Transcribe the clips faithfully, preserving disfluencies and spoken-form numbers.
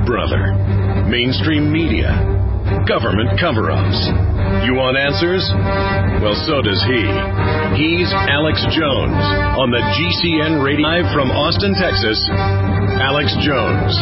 brother. Mainstream media. Government cover-ups. You want answers? Well, so does he. He's Alex Jones on the G C N Radio. Live from Austin, Texas, Alex Jones.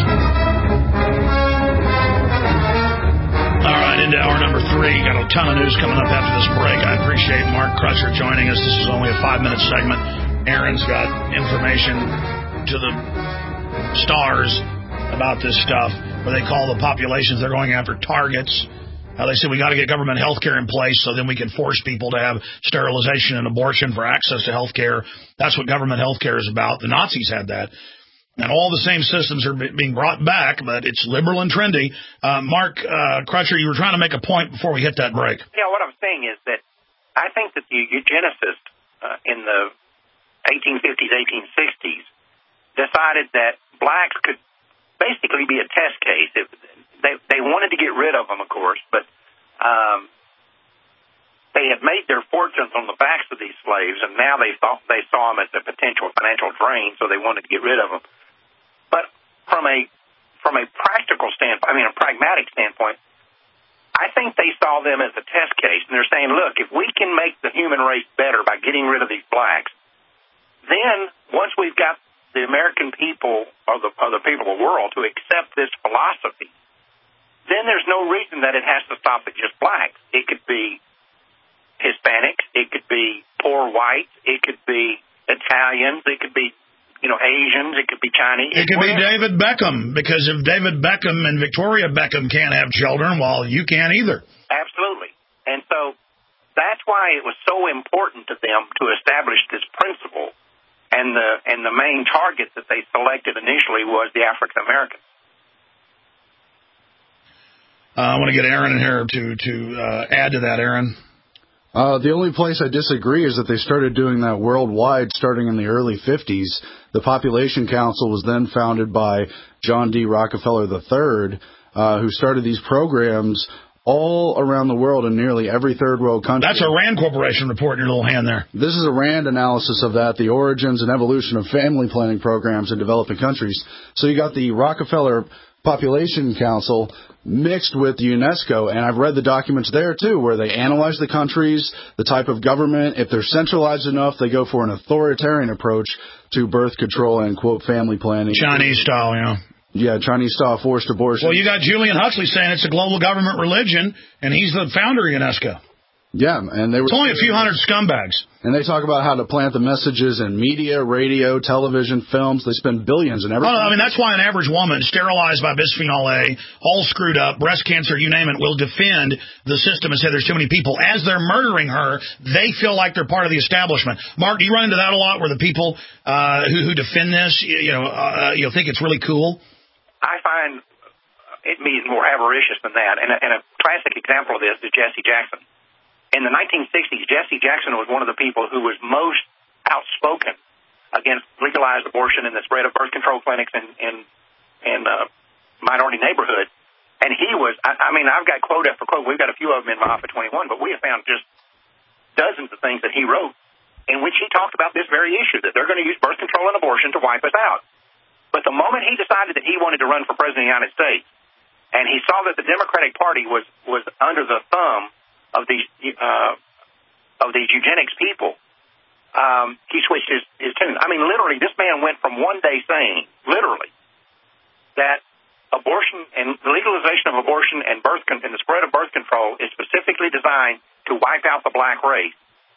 All right, into hour number three. Got a ton of news coming up after this break. I appreciate Mark Crutcher joining us. This is only a five-minute segment. Aaron's got information to the stars about this stuff, where they call the populations they're going after targets. Uh, they said we got to get government health care in place so then we can force people to have sterilization and abortion for access to health care. That's what government health care is about. The Nazis had that. And all the same systems are b- being brought back, but it's liberal and trendy. Uh, Mark uh, Crutcher, you were trying to make a point before we hit that break. Yeah, what I'm saying is that I think that the eugenicists uh, in the eighteen fifties, eighteen sixties decided that blacks could basically be a test case. It, they they wanted to get rid of them, of course, but um, they had made their fortunes on the backs of these slaves, and now they thought they saw them as a potential financial drain, so they wanted to get rid of them. But from a from a practical standpoint, I mean a pragmatic standpoint, I think they saw them as a test case, and they're saying, look, if we can make the human race better by getting rid of these blacks, then once we've got the American people or the, or the people of the world to accept this philosophy, then there's no reason that it has to stop at just blacks. It could be Hispanics, it could be poor whites, it could be Italians, it could be, you know, Asians, it could be Chinese. It could be David Beckham, because if David Beckham and Victoria Beckham can't have children, well, you can't either. Absolutely. And so that's why it was so important to them to establish this principle. And the and the main target that they selected initially was the African Americans. Uh, I want to get Aaron in here to to uh, add to that, Aaron. Uh, the only place I disagree is that they started doing that worldwide starting in the early fifties. The Population Council was then founded by John D. Rockefeller the third, uh, who started these programs all around the world in nearly every third world country. That's a RAND Corporation report in your little hand there. This is a RAND analysis of that, the origins and evolution of family planning programs in developing countries. So you got the Rockefeller Population Council mixed with UNESCO, and I've read the documents there, too, where they analyze the countries, the type of government. If they're centralized enough, they go for an authoritarian approach to birth control and, quote, family planning. Chinese style, you know. Yeah, Chinese-style forced abortion. Well, you got Julian Huxley saying it's a global government religion, and he's the founder of UNESCO. Yeah, and they were... It's only a few hundred scumbags. And they talk about how to plant the messages in media, radio, television, films. They spend billions in everything. Well, I mean, that's why an average woman sterilized by bisphenol A, all screwed up, breast cancer, you name it, will defend the system and say there's too many people. As they're murdering her, they feel like they're part of the establishment. Mark, do you run into that a lot, where the people uh, who, who defend this, you know, uh, you know, think it's really cool? I find it means more avaricious than that. And a, and a classic example of this is Jesse Jackson. In the nineteen sixties, Jesse Jackson was one of the people who was most outspoken against legalized abortion and the spread of birth control clinics in, in, in uh, minority neighborhoods. And he was, I, I mean, I've got quote after quote. We've got a few of them in Alpha twenty-one, but we have found just dozens of things that he wrote in which he talked about this very issue, that they're going to use birth control and abortion to wipe us out. But the moment he decided that he wanted to run for president of the United States, and he saw that the Democratic Party was, was under the thumb of these uh, of these eugenics people, um, he switched his, his tune. I mean, literally, this man went from one day saying, literally, that abortion and the legalization of abortion and birth con- and the spread of birth control is specifically designed to wipe out the black race,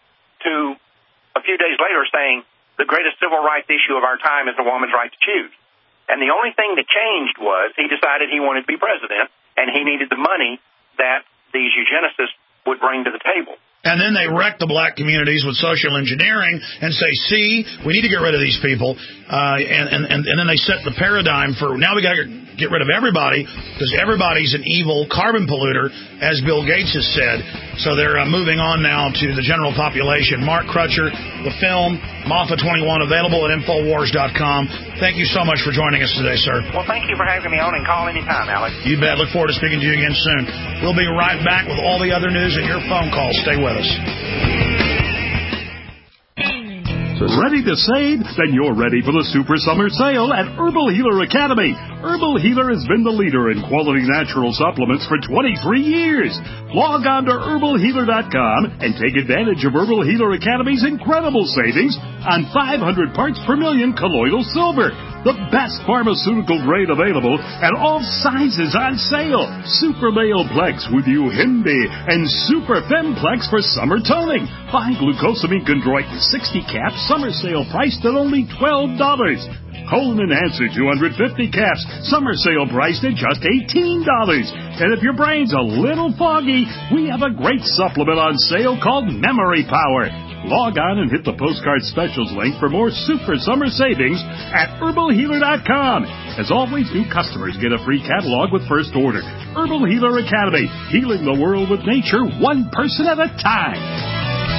to a few days later saying the greatest civil rights issue of our time is a woman's right to choose. And the only thing that changed was he decided he wanted to be president, and he needed the money that these eugenicists would bring to the table. And then they wreck the black communities with social engineering and say, see, we need to get rid of these people. Uh, and, and, and then they set the paradigm for, now we got to get rid of everybody because everybody's an evil carbon polluter, as Bill Gates has said. So they're uh, moving on now to the general population. Mark Crutcher, the film, Alpha twenty-one, available at Infowars dot com. Thank you so much for joining us today, sir. Well, thank you for having me on, and call anytime, Alex. You bet. Look forward to speaking to you again soon. We'll be right back with all the other news and your phone calls. Stay with us. So Ready to save? Then you're ready for the Super Summer Sale at Herbal Healer Academy. Herbal Healer has been the leader in quality natural supplements for twenty-three years. Log on to herbal healer dot com and take advantage of Herbal Healer Academy's incredible savings on five hundred parts per million colloidal silver. The best pharmaceutical grade available at all sizes on sale. Super Male Plex with Uhimbi and Super Femplex for summer toning. Buy glucosamine chondroitin sixty caps, summer sale priced at only twelve dollars. Colon Enhancer two hundred fifty caps, summer sale priced at just eighteen dollars. And if your brain's a little foggy, we have a great supplement on sale called Memory Power. Log on and hit the postcard specials link for more super summer savings at herbal healer dot com. As always, new customers get a free catalog with first order. Herbal Healer Academy, healing the world with nature one person at a time.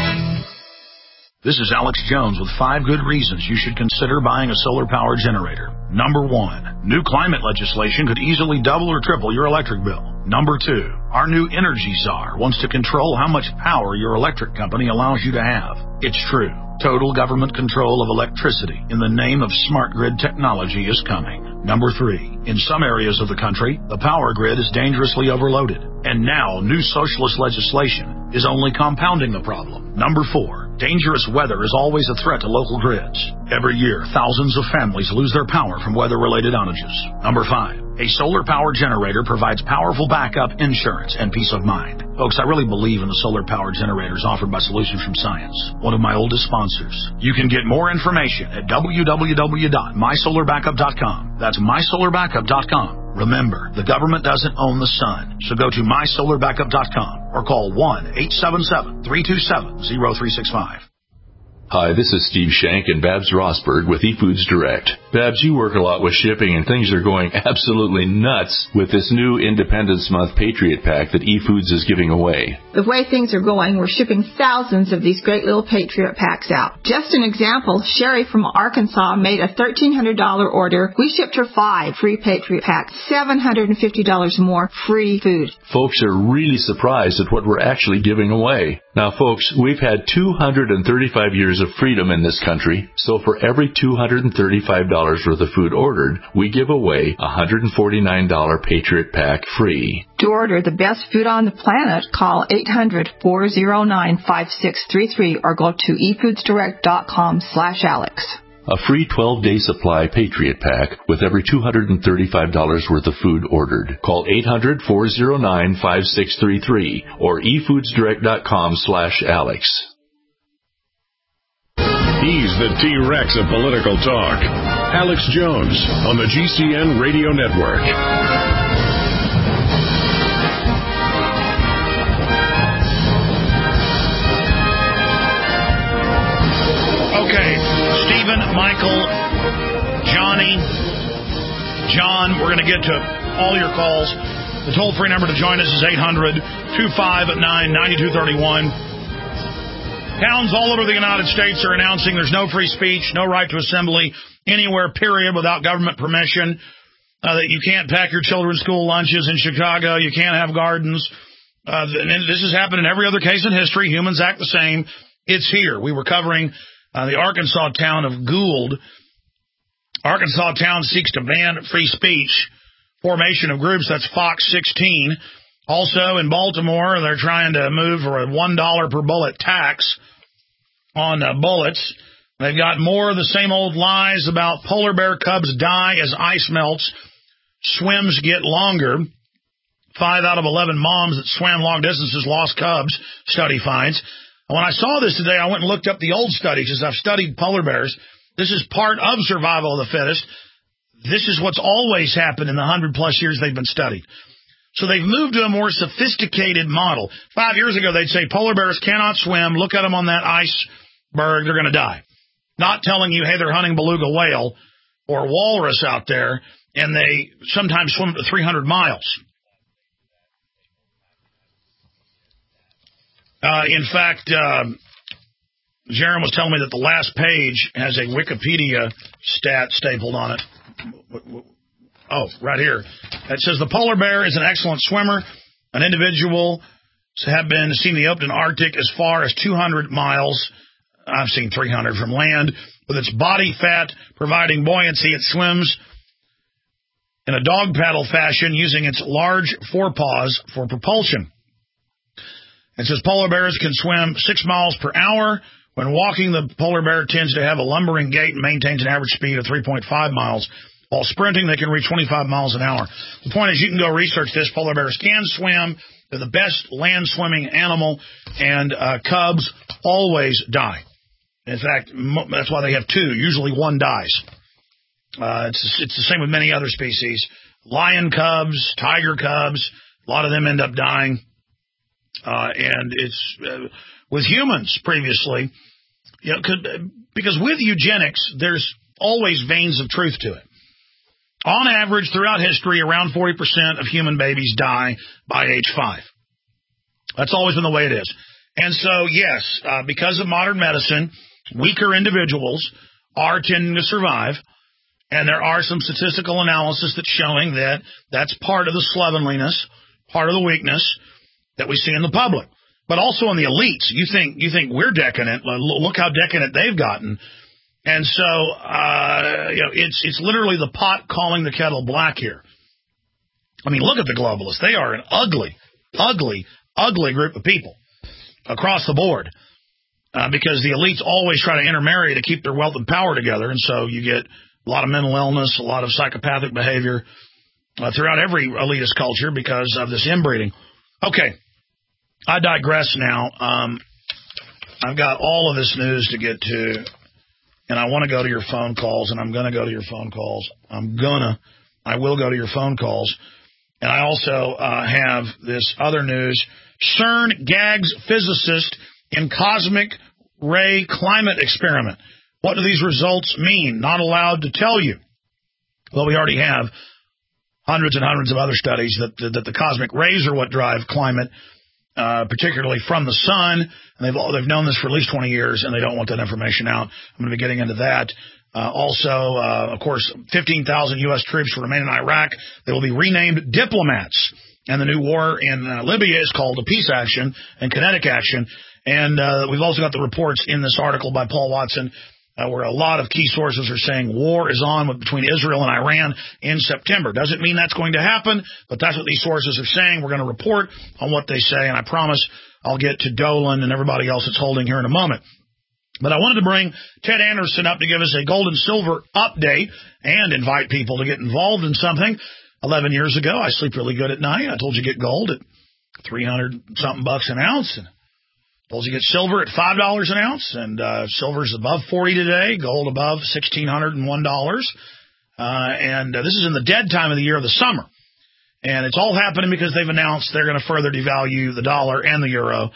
This is Alex Jones with five good reasons you should consider buying a solar power generator. Number one, new climate legislation could easily double or triple your electric bill. Number two, our new energy czar wants to control how much power your electric company allows you to have. It's true. Total government control of electricity in the name of smart grid technology is coming. Number three, in some areas of the country, the power grid is dangerously overloaded. And now, new socialist legislation is only compounding the problem. Number four, dangerous weather is always a threat to local grids. Every year, thousands of families lose their power from weather-related outages. Number five, a solar power generator provides powerful backup, insurance, and peace of mind. Folks, I really believe in the solar power generators offered by Solutions from Science, one of my oldest sponsors. You can get more information at w w w dot my solar backup dot com. That's my solar backup dot com. Remember, the government doesn't own the sun, so go to my solar backup dot com or call one eight seven seven, three two seven, zero three six five. Hi, this is Steve Shank and Babs Rosberg with eFoods Direct. Babs, you work a lot with shipping, and things are going absolutely nuts with this new Independence Month Patriot Pack that eFoods is giving away. The way things are going, we're shipping thousands of these great little Patriot Packs out. Just an example, Sherry from Arkansas made a thirteen hundred dollars order. We shipped her five free Patriot Packs, seven hundred fifty dollars more free food. Folks are really surprised at what we're actually giving away. Now, folks, we've had two hundred thirty-five years of freedom in this country, so for every two hundred thirty-five dollars worth of food ordered, we give away a one hundred forty-nine dollars Patriot Pack free. To order the best food on the planet, call eight hundred, four oh nine, five six three three or go to e foods direct dot com slash Alex. A free twelve-day supply Patriot Pack with every two hundred thirty-five dollars worth of food ordered. Call eight hundred, four oh nine, five six three three or e foods direct dot com slash Alex. He's the T-Rex of political talk. Alex Jones on the G C N Radio Network. Okay, Stephen, Michael, Johnny, John, we're going to get to all your calls. The toll-free number to join us is eight hundred, two five nine, nine two three one. Towns all over the United States are announcing there's no free speech, no right to assembly anywhere, period, without government permission, uh, that you can't pack your children's school lunches in Chicago, you can't have gardens. Uh, and this has happened in every other case in history. Humans act the same. It's here. We were covering uh, the Arkansas town of Gould. Arkansas town seeks to ban free speech, formation of groups, that's Fox sixteen. Also, in Baltimore, they're trying to move for a one dollar per bullet tax on uh, bullets. They've got more of the same old lies about polar bear cubs die as ice melts, swims get longer. Five out of eleven moms that swam long distances lost cubs, study finds. When I saw this today, I went and looked up the old studies, as I've studied polar bears. This is part of survival of the fittest. This is what's always happened in the hundred-plus years they've been studied. So they've moved to a more sophisticated model. Five years ago, they'd say polar bears cannot swim. Look at them on that iceberg. They're going to die. Not telling you, hey, they're hunting beluga whale or walrus out there, and they sometimes swim to three hundred miles. Uh, in fact, uh, Jaron was telling me that the last page has a Wikipedia stat stapled on it. Oh, right here. It says the polar bear is an excellent swimmer. An individual have been seen in the open Arctic as far as two hundred miles. I've seen three hundred from land. With its body fat providing buoyancy, it swims in a dog paddle fashion using its large forepaws for propulsion. It says polar bears can swim six miles per hour. When walking, the polar bear tends to have a lumbering gait and maintains an average speed of three point five miles. While sprinting, they can reach twenty-five miles an hour. The point is, you can go research this. Polar bears can swim. They're the best land swimming animal, and uh, cubs always die. In fact, mo- that's why they have two. Usually one dies. Uh, it's, it's the same with many other species. Lion cubs, tiger cubs, a lot of them end up dying. Uh, and it's uh, with humans previously, you know, could, because with eugenics, there's always veins of truth to it. On average, throughout history, around forty percent of human babies die by age five. That's always been the way it is. And so, yes, uh, because of modern medicine, weaker individuals are tending to survive. And there are some statistical analysis that's showing that that's part of the slovenliness, part of the weakness that we see in the public. But also in the elites. You think you think we're decadent. Look how decadent they've gotten. And so, uh, you know, it's it's literally the pot calling the kettle black here. I mean, look at the globalists. They are an ugly, ugly, ugly group of people across the board. Uh, because the elites always try to intermarry to keep their wealth and power together. And so you get a lot of mental illness, a lot of psychopathic behavior uh, throughout every elitist culture because of this inbreeding. Okay, I digress now. Um, I've got all of this news to get to, and I want to go to your phone calls, and I'm going to go to your phone calls. I'm going to, I will go to your phone calls. And I also uh, have this other news. CERN gags physicist in cosmic ray climate experiment. What do these results mean? Not allowed to tell you. Well, we already have hundreds and hundreds of other studies that, that, that the cosmic rays are what drive climate, uh, particularly from the sun. And they've, they've known this for at least twenty years, and they don't want that information out. I'm going to be getting into that. Uh, also, uh, of course, fifteen thousand U S troops will remain in Iraq. They will be renamed diplomats. And the new war in uh, Libya is called a peace action and kinetic action. And uh, we've also got the reports in this article by Paul Watson uh, where a lot of key sources are saying war is on with, between Israel and Iran in September. Doesn't mean that's going to happen, but that's what these sources are saying. We're going to report on what they say, and I promise I'll get to Dolan and everybody else that's holding here in a moment. But I wanted to bring Ted Anderson up to give us a gold and silver update and invite people to get involved in something. Eleven years ago, I sleep really good at night. I told you get gold at three hundred something bucks an ounce, and told you get silver at five dollars an ounce, and uh, silver's above forty today, gold above one thousand six hundred one dollars. Uh, and uh, this is in the dead time of the year of the summer. And it's all happening because they've announced they're going to further devalue the dollar and the euro.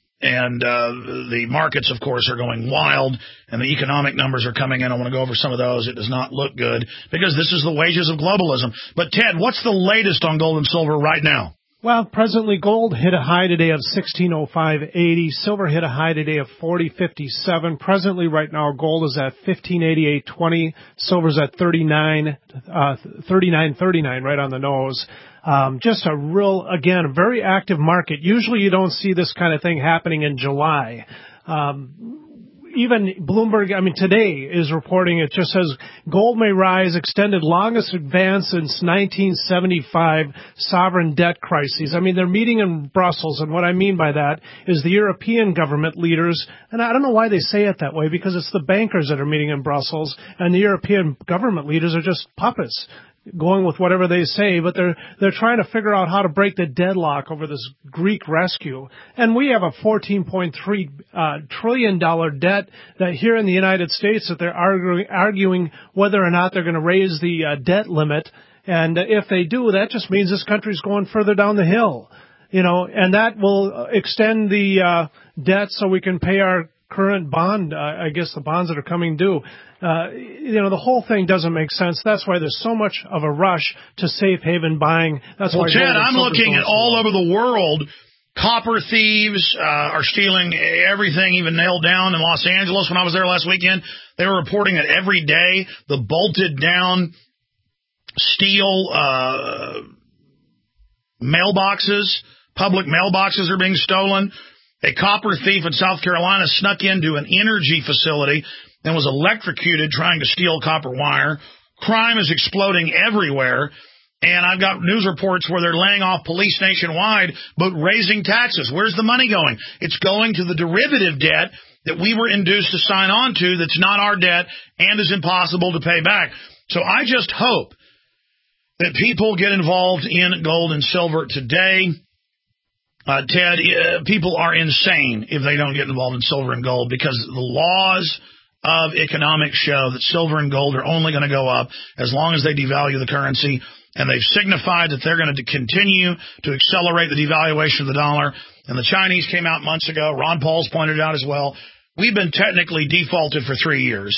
And uh, the markets, of course, are going wild, and the economic numbers are coming in. I want to go over some of those. It does not look good because this is the wages of globalism. But, Ted, what's the latest on gold and silver right now? Well, presently gold hit a high today of sixteen oh five eighty. Silver hit a high today of forty fifty-seven. Presently, right now, gold is at fifteen eighty-eight twenty. Silver's at thirty-nine uh, thirty-nine thirty-nine, right on the nose. Um, just a real, again, a very active market. Usually, you don't see this kind of thing happening in July. Um, Even Bloomberg, I mean, today is reporting, it just says gold may rise, extended longest advance since nineteen seventy-five sovereign debt crises. I mean, they're meeting in Brussels, and what I mean by that is the European government leaders, and I don't know why they say it that way, because it's the bankers that are meeting in Brussels, and the European government leaders are just puppets, going with whatever they say, but they're they're trying to figure out how to break the deadlock over this Greek rescue. And we have a fourteen point three uh, trillion dollar debt that here in the United States that they're arguing, arguing whether or not they're going to raise the uh, debt limit. And if they do, that just means this country's going further down the hill, you know, and that will extend the uh, debt so we can pay our current bond, uh, I guess the bonds that are coming due. Uh, you know, the whole thing doesn't make sense. That's why there's so much of a rush to safe haven buying. That's well, why Chad, I'm looking at all over the world. Copper thieves uh, are stealing everything, even nailed down in Los Angeles. When I was there last weekend, they were reporting it every day. The bolted down steel uh, mailboxes, public mailboxes are being stolen. A copper thief in South Carolina snuck into an energy facility and was electrocuted trying to steal copper wire. Crime is exploding everywhere. And I've got news reports where they're laying off police nationwide, but raising taxes. Where's the money going? It's going to the derivative debt that we were induced to sign on to that's not our debt and is impossible to pay back. So I just hope that people get involved in gold and silver today. Uh, Ted, uh, people are insane if they don't get involved in silver and gold, because the laws of economics show that silver and gold are only going to go up as long as they devalue the currency. And they've signified that they're going to continue to accelerate the devaluation of the dollar. And the Chinese came out months ago. Ron Paul's pointed out as well. We've been technically defaulted for three years.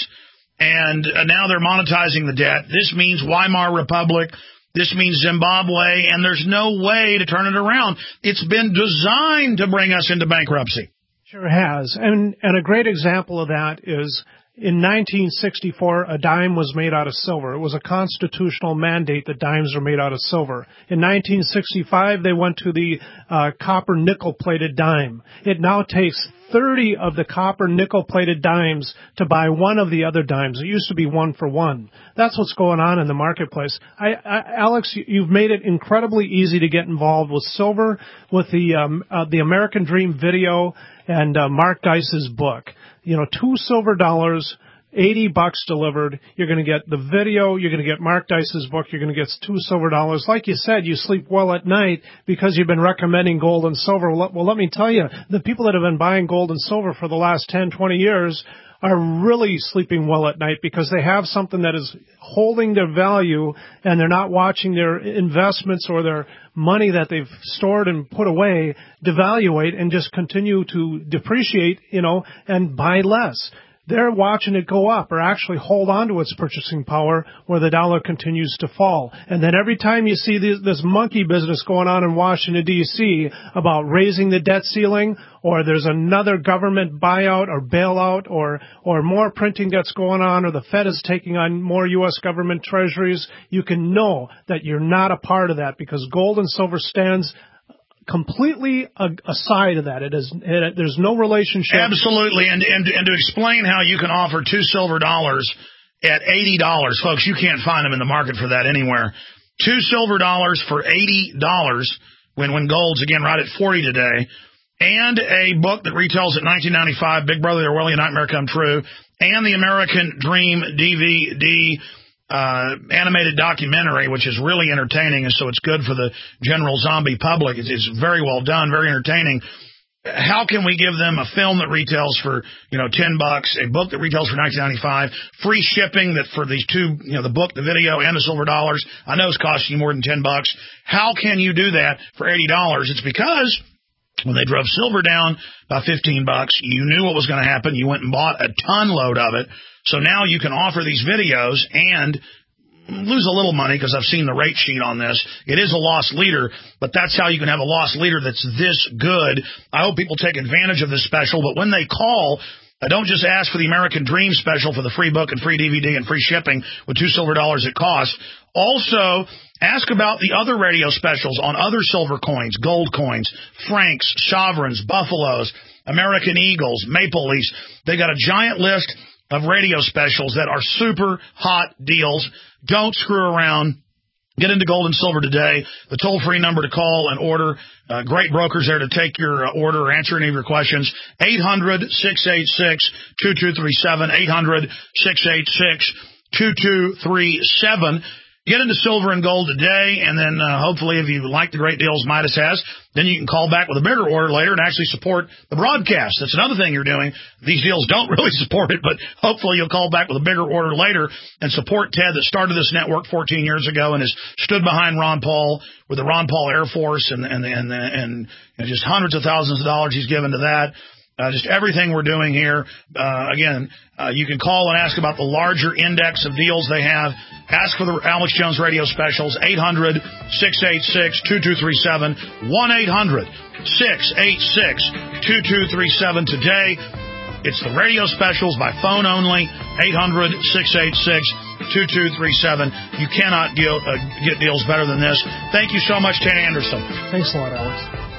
And uh, now they're monetizing the debt. This means Weimar Republic. This means Zimbabwe. And there's no way to turn it around. It's been designed to bring us into bankruptcy. Sure has. And, and a great example of that is in nineteen sixty-four, a dime was made out of silver. It was a constitutional mandate that dimes are made out of silver. In nineteen sixty-five, they went to the uh, copper nickel-plated dime. It now takes thirty of the copper nickel-plated dimes to buy one of the other dimes. It used to be one for one. That's what's going on in the marketplace. I, I, Alex, you've made it incredibly easy to get involved with silver, with the um, uh, the American Dream video and uh, Mark Dice's book. You know, two silver dollars, eighty bucks delivered. You're going to get the video. You're going to get Mark Dice's book. You're going to get two silver dollars. Like you said, you sleep well at night because you've been recommending gold and silver. Well, let me tell you, the people that have been buying gold and silver for the last ten, twenty years are really sleeping well at night because they have something that is holding their value, and they're not watching their investments or their money that they've stored and put away devaluate and just continue to depreciate, you know, and buy less. They're watching it go up or actually hold on to its purchasing power where the dollar continues to fall. And then every time you see this, this monkey business going on in Washington, D C about raising the debt ceiling, or there's another government buyout or bailout, or or more printing that's going on, or the Fed is taking on more U S government treasuries, you can know that you're not a part of that, because gold and silver stands completely aside of that. It is, it, there's no relationship. Absolutely. And, and, and to explain how you can offer two silver dollars at eighty dollars, folks, you can't find them in the market for that anywhere. Two silver dollars for eighty dollars when, when gold's, again, right at forty today. And a book that retails at nineteen ninety-five, Big Brother, There Will Be a Nightmare Come True, and the American Dream D V D Uh, animated documentary, which is really entertaining, and so it's good for the general zombie public. It's, it's very well done, very entertaining. How can we give them a film that retails for, you know, ten bucks, a book that retails for nineteen ninety-five, free shipping that for these two, you know, the book, the video, and the silver dollars, I know it's costing you more than ten bucks. How can you do that for eighty dollars? It's because when they drove silver down by fifteen bucks, you knew what was going to happen. You went and bought a ton load of it. So now you can offer these videos and lose a little money, because I've seen the rate sheet on this. It is a loss leader, but that's how you can have a loss leader that's this good. I hope people take advantage of this special, but when they call, I don't just ask for the American Dream special for the free book and free D V D and free shipping with two silver dollars it costs. Also, ask about the other radio specials on other silver coins, gold coins, francs, sovereigns, buffaloes, American Eagles, Maple Leafs. They got a giant list of radio specials that are super hot deals. Don't screw around. Get into gold and silver today. The toll-free number to call and order. Uh, great brokers there to take your uh, order or answer any of your questions. eight hundred, six eight six, two two three seven. eight hundred, six eight six, two two three seven. Get into silver and gold today, and then uh, hopefully if you like the great deals Midas has, then you can call back with a bigger order later and actually support the broadcast. That's another thing you're doing. These deals don't really support it, but hopefully you'll call back with a bigger order later and support Ted that started this network fourteen years ago and has stood behind Ron Paul with the Ron Paul Air Force and, and, and, and, and just hundreds of thousands of dollars he's given to that. Uh, just everything we're doing here. Uh, again, uh, you can call and ask about the larger index of deals they have. Ask for the Alex Jones radio specials, eight hundred, six eight six, two two three seven, one eight hundred, six eight six, two two three seven today. It's the radio specials by phone only, eight hundred, six eight six, two two three seven. You cannot deal, uh, get deals better than this. Thank you so much, Ted Anderson. Thanks a lot, Alex.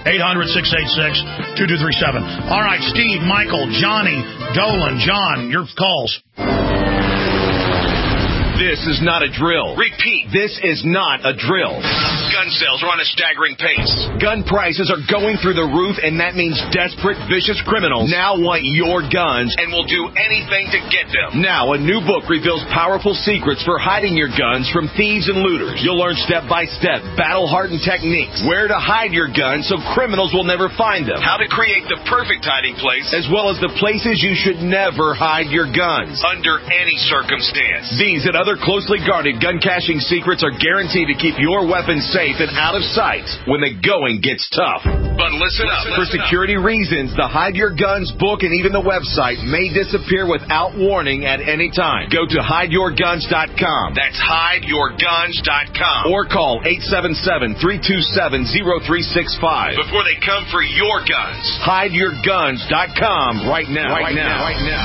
eight hundred, six eight six, two two three seven. All right, Steve, Michael, Johnny, Dolan, John, your calls. This is not a drill. Repeat, this is not a drill. Gun sales are on a staggering pace. Gun prices are going through the roof, and that means desperate, vicious criminals now want your guns and will do anything to get them. Now, a new book reveals powerful secrets for hiding your guns from thieves and looters. You'll learn step-by-step, battle-hardened techniques, where to hide your guns so criminals will never find them, how to create the perfect hiding place, as well as the places you should never hide your guns, under any circumstance. These and other closely guarded gun caching secrets are guaranteed to keep your weapons safe and out of sight when the going gets tough. But listen up. For security reasons, the Hide Your Guns book and even the website may disappear without warning at any time. Go to hide your guns dot com. That's hide your guns dot com. Or call eight seven seven, three two seven, zero three six five before they come for your guns. hide your guns dot com right now. Right, right now. now. Right now.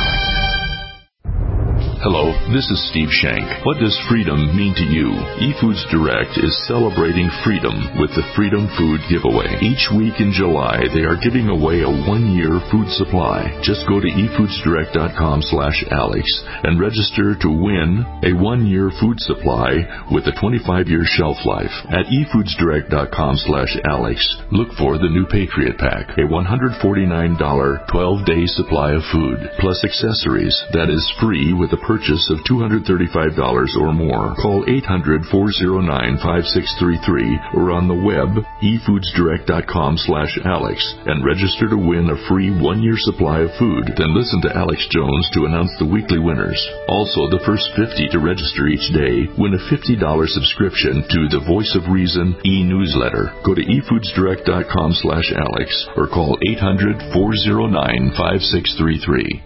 Hello, this is Steve Shank. What does freedom mean to you? eFoods Direct is celebrating freedom with the Freedom Food Giveaway. Each week in July, they are giving away a one-year food supply. Just go to efoodsdirect.com slash Alex and register to win a one-year food supply with a twenty-five year shelf life. At efoodsdirect.com slash Alex, look for the new Patriot Pack, a one hundred forty-nine dollars twelve day supply of food, plus accessories that is free with a purchase of two hundred thirty-five dollars or more. Call eight hundred, four oh nine, five six three three or on the web efoodsdirect.com slash Alex and register to win a free one-year supply of food. Then listen to Alex Jones to announce the weekly winners. Also, the first fifty to register each day win a fifty dollars subscription to the Voice of Reason e-newsletter. Go to efoodsdirect.com slash Alex or call eight hundred, four oh nine, five six three three.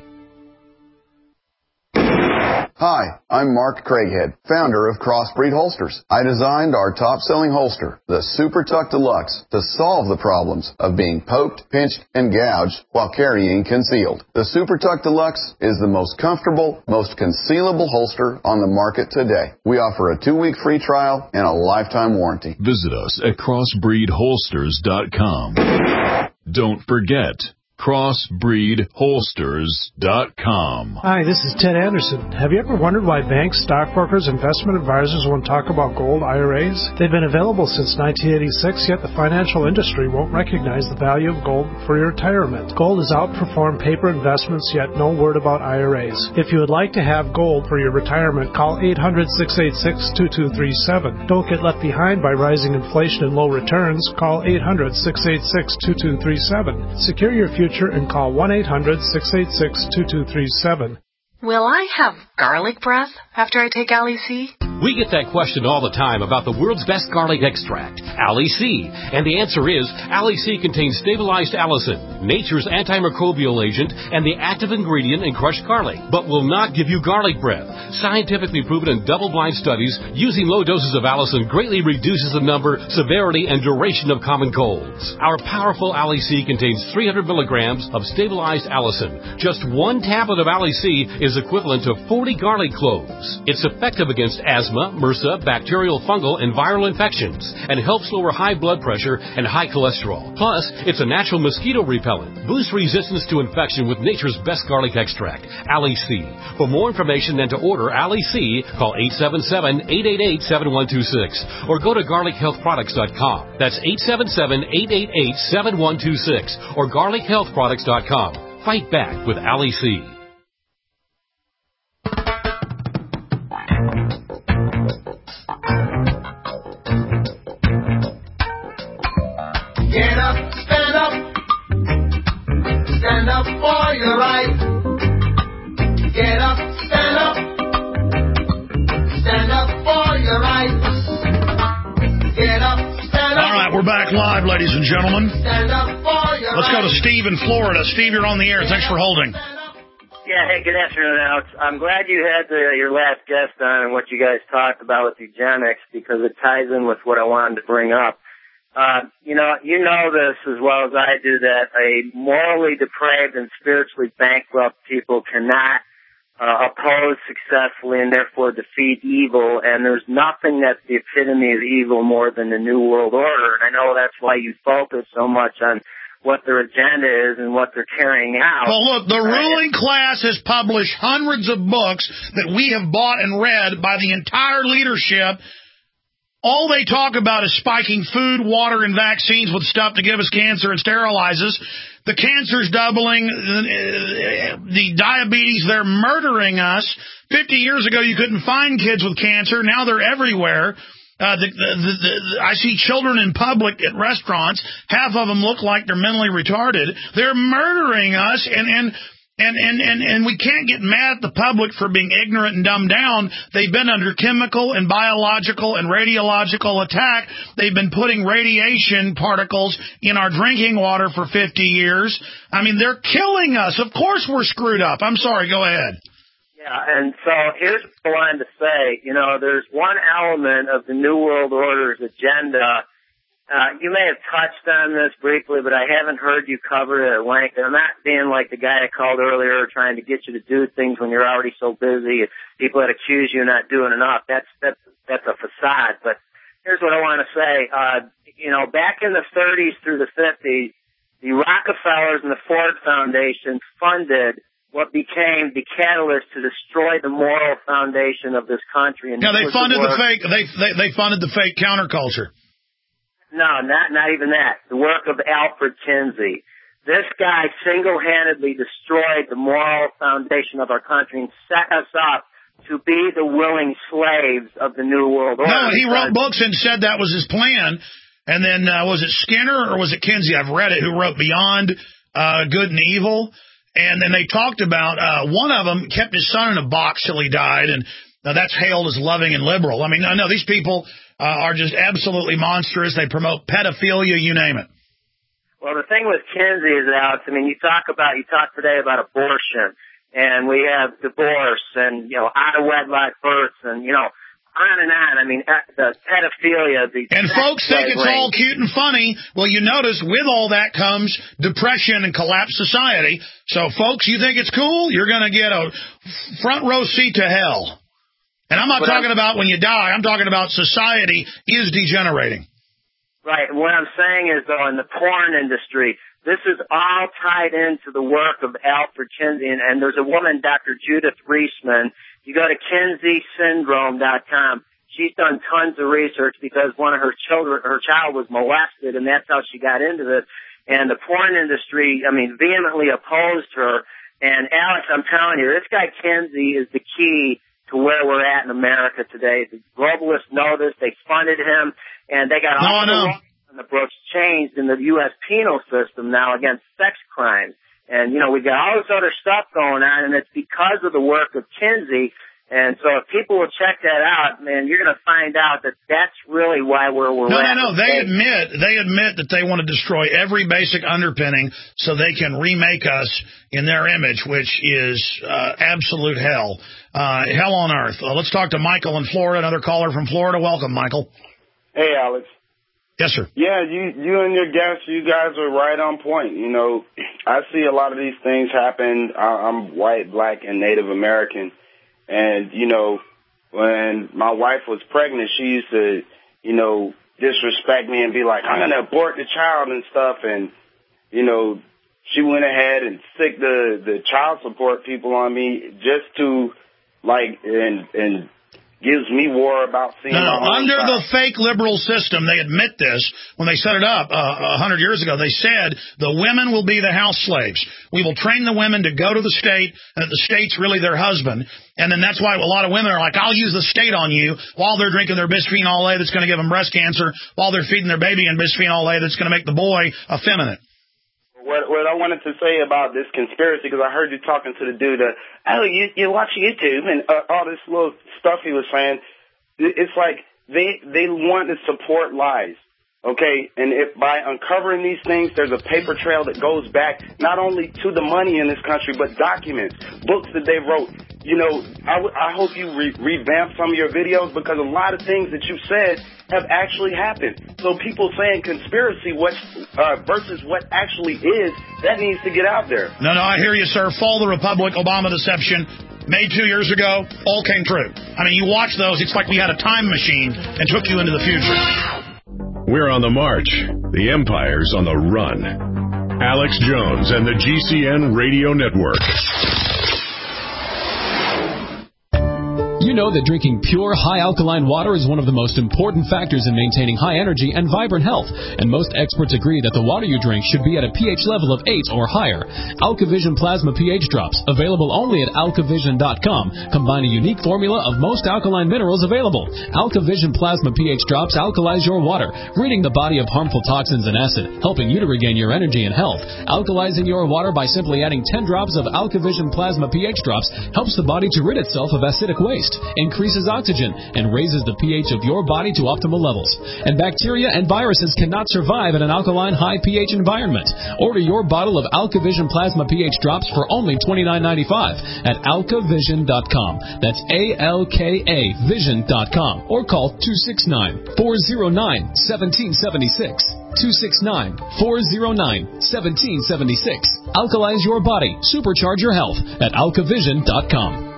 Hi, I'm Mark Craighead, founder of Crossbreed Holsters. I designed our top-selling holster, the Super Tuck Deluxe, to solve the problems of being poked, pinched, and gouged while carrying concealed. The Super Tuck Deluxe is the most comfortable, most concealable holster on the market today. We offer a two-week free trial and a lifetime warranty. Visit us at crossbreed holsters dot com. Don't forget, crossbreed holsters dot com. Hi, this is Ted Anderson. Have you ever wondered why banks, stockbrokers, investment advisors won't talk about gold I R As? They've been available since nineteen eighty-six, yet the financial industry won't recognize the value of gold for your retirement. Gold has outperformed paper investments, yet no word about I R As. If you would like to have gold for your retirement, call eight hundred, six eight six, two two three seven. Don't get left behind by rising inflation and low returns. Call eight hundred, six eight six, two two three seven. Secure your future and call one eight hundred, six eight six, two two three seven. Will I have garlic breath after I take Ali C? We get that question all the time about the world's best garlic extract, Ali C. And the answer is, Ali C contains stabilized allicin, nature's antimicrobial agent, and the active ingredient in crushed garlic, but will not give you garlic breath. Scientifically proven in double-blind studies, using low doses of allicin greatly reduces the number, severity, and duration of common colds. Our powerful Ali C contains three hundred milligrams of stabilized allicin. Just one tablet of Ali C is equivalent to forty garlic cloves. It's effective against asthma, MRSA, bacterial, fungal, and viral infections, and helps lower high blood pressure and high cholesterol. Plus, it's a natural mosquito repellent. Boost resistance to infection with nature's best garlic extract, Ali C. For more information and to order Ali C, call eight seven seven, eight eight eight, seven one two six or go to garlic health products dot com. That's eight seven seven, eight eight eight, seven one two six or garlic health products dot com. Fight back with Ali C. Get up, stand up, stand up for your right. Get up, stand up, stand up for your right. Get up, stand up. All right, we're back live, ladies and gentlemen. Stand up for your Let's right. go to Steve in Florida. Steve, you're on the air. Thanks for holding. Yeah, hey, good afternoon, Alex. I'm glad you had the, your last guest on and what you guys talked about with eugenics because it ties in with what I wanted to bring up. Uh, you know, you know this as well as I do that a morally depraved and spiritually bankrupt people cannot uh, oppose successfully and therefore defeat evil. And there's nothing that's the epitome of evil more than the New World Order. And I know that's why you focus so much on what their agenda is and what they're carrying out. Well, look, the ruling class has published hundreds of books that we have bought and read by the entire leadership. All they talk about is spiking food, water, and vaccines with stuff to give us cancer and sterilize us. The cancer's doubling. The diabetes, they're murdering us. Fifty years ago, you couldn't find kids with cancer. Now they're everywhere. Uh, the, the, the, the, I see children in public at restaurants. Half of them look like they're mentally retarded. They're murdering us, and and and and and, and we can't get mad at the public for being ignorant and dumbed down. They've been under chemical and biological and radiological attack. They've been putting radiation particles in our drinking water for fifty years. I mean, they're killing us. Of course we're screwed up. I'm sorry. Go ahead. Yeah, and so here's what I wanted to say. You know, there's one element of the New World Order's agenda. Uh, you may have touched on this briefly, but I haven't heard you cover it at length. And I'm not being like the guy I called earlier trying to get you to do things when you're already so busy. People that accuse you of not doing enough. That's, that's, that's a facade. But here's what I want to say. Uh, you know, back in the thirties through the fifties, the Rockefellers and the Ford Foundation funded what became the catalyst to destroy the moral foundation of this country. And yeah, they funded the, the fake. They, they they funded the fake counterculture. No, not not even that. The work of Alfred Kinsey. This guy single-handedly destroyed the moral foundation of our country and set us up to be the willing slaves of the New World Order. No, he wrote books and said that was his plan. And then uh, was it Skinner or was it Kinsey? I've read it. Who wrote Beyond uh, Good and Evil? And then they talked about, uh, one of them kept his son in a box till he died, and uh, that's hailed as loving and liberal. I mean, I know these people uh, are just absolutely monstrous. They promote pedophilia, you name it. Well, the thing with Kinsey is, Alex, I mean, you talk about, you talked today about abortion, and we have divorce, and, you know, out-of-wedlock births, and, you know, on and on. I mean, the pedophilia. The and folks think it's all cute and funny. Well, you notice with all that comes depression and collapsed society. So, folks, you think it's cool? You're going to get a front row seat to hell. And I'm not but talking I'm, about when you die. I'm talking about society is degenerating. Right. And what I'm saying is, though, in the porn industry, this is all tied into the work of Alfred Kinsey. And, and there's a woman, Doctor Judith Reisman. You go to Kinsey Syndrome dot com. She's done tons of research because one of her children, her child was molested, and that's how she got into this. And the porn industry, I mean, vehemently opposed her. And Alex, I'm telling you, this guy Kinsey is the key to where we're at in America today. The globalists know this. They funded him, and they got all the laws on the books changed in the U S penal system now against sex crimes. And, you know, we've got all this other stuff going on, and it's because of the work of Kinsey. And so if people will check that out, man, you're going to find out that that's really why we're, we're no, at. No, no, no. They admit, they admit that they want to destroy every basic underpinning so they can remake us in their image, which is uh, absolute hell. Uh, hell on earth. Uh, let's talk to Michael in Florida, another caller from Florida. Welcome, Michael. Hey, Alex. Yes, sir. Yeah, you you and your guests, you guys are right on point. You know, I see a lot of these things happen. I'm white, black, and Native American. And, you know, when my wife was pregnant, she used to, you know, disrespect me and be like, I'm going to abort the child and stuff. And, you know, she went ahead and sicked the, the child support people on me just to, like, and and gives me war about seeing no, no, my under child. the fake liberal system, they admit this. When they set it up uh, a hundred years ago, they said the women will be the house slaves. We will train the women to go to the state, and that the state's really their husband. And then that's why a lot of women are like, I'll use the state on you while they're drinking their bisphenol A that's going to give them breast cancer, while they're feeding their baby in bisphenol A that's going to make the boy effeminate. What, what I wanted to say about this conspiracy, because I heard you talking to the dude, uh, oh, you, you watch YouTube and uh, all this little stuff he was saying. It's like they they want to support lies, okay? And if by uncovering these things, there's a paper trail that goes back not only to the money in this country, but documents, books that they wrote. You know, I, w- I hope you re- revamp some of your videos, because a lot of things that you said have actually happened. So people saying conspiracy what, uh, versus what actually is, that needs to get out there. No, no, I hear you, sir. Fall the Republic, Obama deception. made two years ago, all came true. I mean, you watch those, it's like we had a time machine and took you into the future. We're on the march. The Empire's on the run. Alex Jones and the G C N Radio Network. You know that drinking pure, high-alkaline water is one of the most important factors in maintaining high energy and vibrant health, and most experts agree that the water you drink should be at a pH level of eight or higher. AlkaVision Plasma pH Drops, available only at alkavision dot com, combine a unique formula of most alkaline minerals available. AlkaVision Plasma pH Drops alkalize your water, ridding the body of harmful toxins and acid, helping you to regain your energy and health. Alkalizing your water by simply adding ten drops of AlkaVision Plasma pH Drops helps the body to rid itself of acidic waste, increases oxygen, and raises the pH of your body to optimal levels. And bacteria and viruses cannot survive in an alkaline high pH environment. Order your bottle of AlkaVision Plasma pH Drops for only twenty-nine ninety-five at alkavision dot com. That's A L K A vision dot com. Or call two six nine, four oh nine, one seven seven six. two six nine, four oh nine, one seven seven six. Alkalize your body. Supercharge your health at alkavision dot com.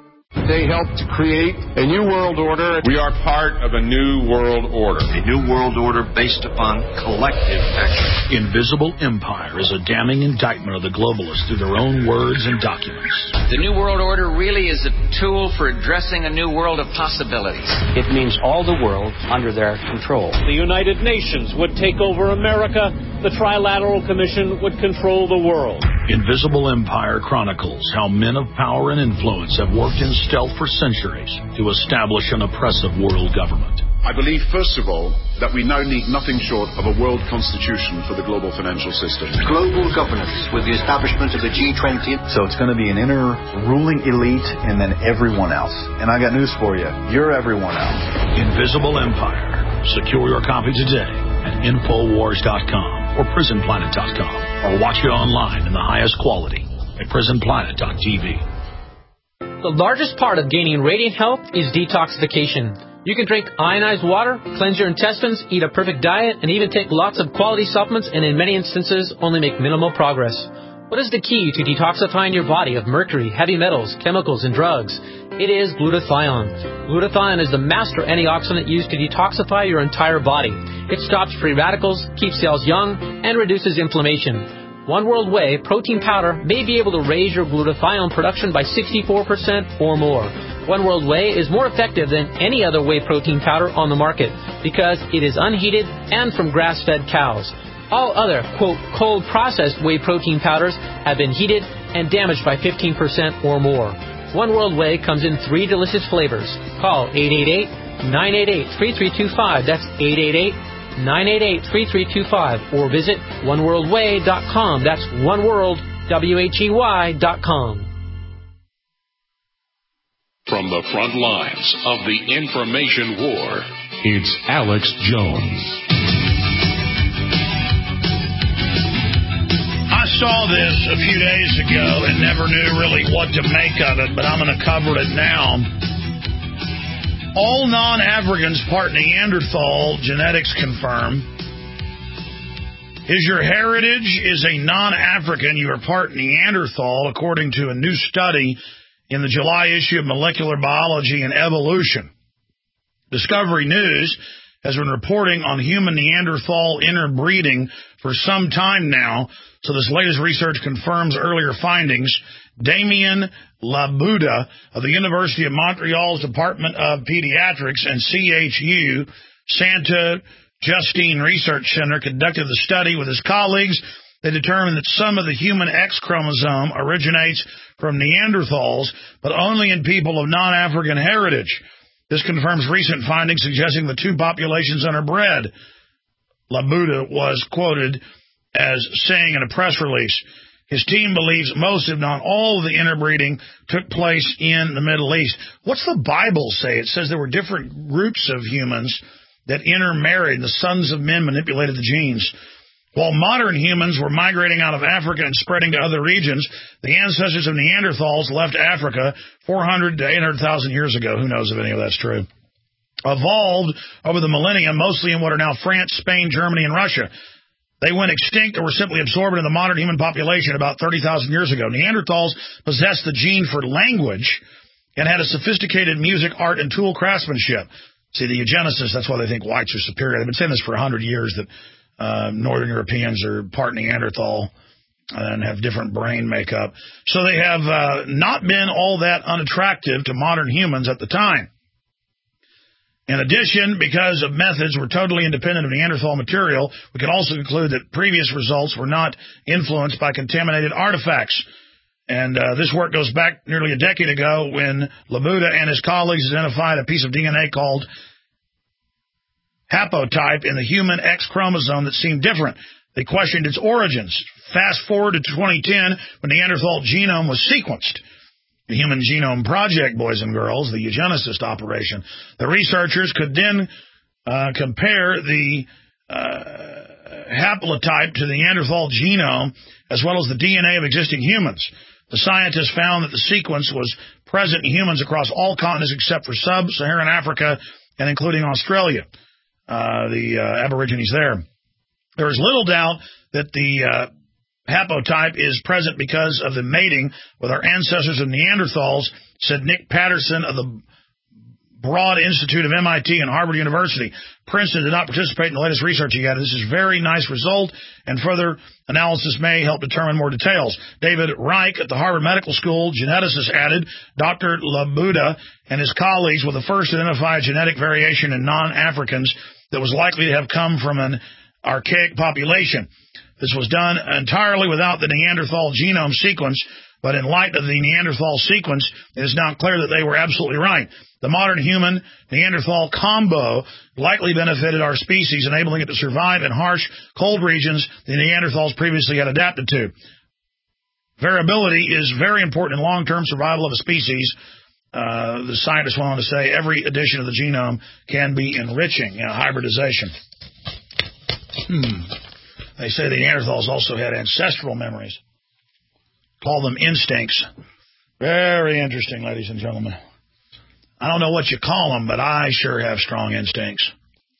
They helped to create a new world order. We are part of a new world order. A new world order based upon collective action. Invisible Empire is a damning indictment of the globalists through their own words and documents. The new world order really is a tool for addressing a new world of possibilities. It means all the world under their control. The United Nations would take over America. The Trilateral Commission would control the world. Invisible Empire chronicles how men of power and influence have worked in stealth for centuries to establish an oppressive world government. I believe, first of all, that we now need nothing short of a world constitution for the global financial system. Global governance with the establishment of the G twenty. So it's going to be an inner ruling elite and then everyone else. And I got news for you. You're everyone else. Invisible Empire. Secure your copy today at infowars dot com or prison planet dot com, or watch it online in the highest quality at prison planet dot t v. The largest part of gaining radiant health is detoxification. You can drink ionized water, cleanse your intestines, eat a perfect diet, and even take lots of quality supplements, and in many instances only make minimal progress. What is the key to detoxifying your body of mercury, heavy metals, chemicals, and drugs? It is glutathione. Glutathione is the master antioxidant used to detoxify your entire body. It stops free radicals, keeps cells young, and reduces inflammation. One World Whey protein powder may be able to raise your glutathione production by sixty-four percent or more. One World Whey is more effective than any other whey protein powder on the market because it is unheated and from grass-fed cows. All other, quote, cold processed whey protein powders have been heated and damaged by fifteen percent or more. One World Whey comes in three delicious flavors. Call eight eight eight, nine eight eight, three three two five. That's eight eight eight, nine eight eight, three three two five. Or visit one world way dot com. That's oneworld, W H E Y dot com. From the front lines of the information war, it's Alex Jones. I saw this a few days ago and never knew really what to make of it, but I'm going to cover it now. All non-Africans part Neanderthal, genetics confirm. Is your heritage is a non-African, you are part Neanderthal, according to a new study in the July issue of Molecular Biology and Evolution. Discovery News has been reporting on human Neanderthal interbreeding for some time now, so this latest research confirms earlier findings. Damien Labuda of the University of Montreal's Department of Pediatrics and C H U Santa Justine Research Center conducted the study with his colleagues. They determined that some of the human X chromosome originates from Neanderthals, but only in people of non-African heritage. This confirms recent findings suggesting the two populations interbred. Labuda was quoted as saying in a press release, his team believes most, if not all, of the interbreeding took place in the Middle East. What's the Bible say? It says there were different groups of humans that intermarried. The sons of men manipulated the genes. While modern humans were migrating out of Africa and spreading to other regions, the ancestors of Neanderthals left Africa four hundred to eight hundred thousand years ago. Who knows if any of that's true? Evolved over the millennia, mostly in what are now France, Spain, Germany, and Russia. They went extinct or were simply absorbed into the modern human population about thirty thousand years ago. Neanderthals possessed the gene for language and had a sophisticated music, art, and tool craftsmanship. See, the eugenicists, that's why they think whites are superior. They've been saying this for one hundred years, that uh, Northern Europeans are part Neanderthal and have different brain makeup. So they have uh, not been all that unattractive to modern humans at the time. In addition, because of methods were totally independent of Neanderthal material, we can also conclude that previous results were not influenced by contaminated artifacts. And uh, this work goes back nearly a decade ago when Labuda and his colleagues identified a piece of D N A called haplotype in the human X chromosome that seemed different. They questioned its origins. Fast forward to twenty ten, when the Neanderthal genome was sequenced. The Human Genome Project, boys and girls, the eugenicist operation. The researchers could then uh, compare the uh, haplotype to the Neanderthal genome as well as the D N A of existing humans. The scientists found that the sequence was present in humans across all continents except for sub-Saharan Africa and including Australia, uh, the uh, Aborigines there. There is little doubt that the uh, haplotype is present because of the mating with our ancestors of Neanderthals, said Nick Patterson of the Broad Institute of M I T and Harvard University. Princeton did not participate in the latest research he had. This is a very nice result, and further analysis may help determine more details. David Reich at the Harvard Medical School, geneticist, added, Doctor Labuda and his colleagues were the first to identify a genetic variation in non-Africans that was likely to have come from an archaic population. This was done entirely without the Neanderthal genome sequence, but in light of the Neanderthal sequence, it is now clear that they were absolutely right. The modern human-Neanderthal combo likely benefited our species, enabling it to survive in harsh, cold regions the Neanderthals previously had adapted to. Variability is very important in long-term survival of a species. Uh, the scientists went on to say every addition of the genome can be enriching, you know, hybridization. Hmm. They say the Neanderthals also had ancestral memories. Call them instincts. Very interesting, ladies and gentlemen. I don't know what you call them, but I sure have strong instincts.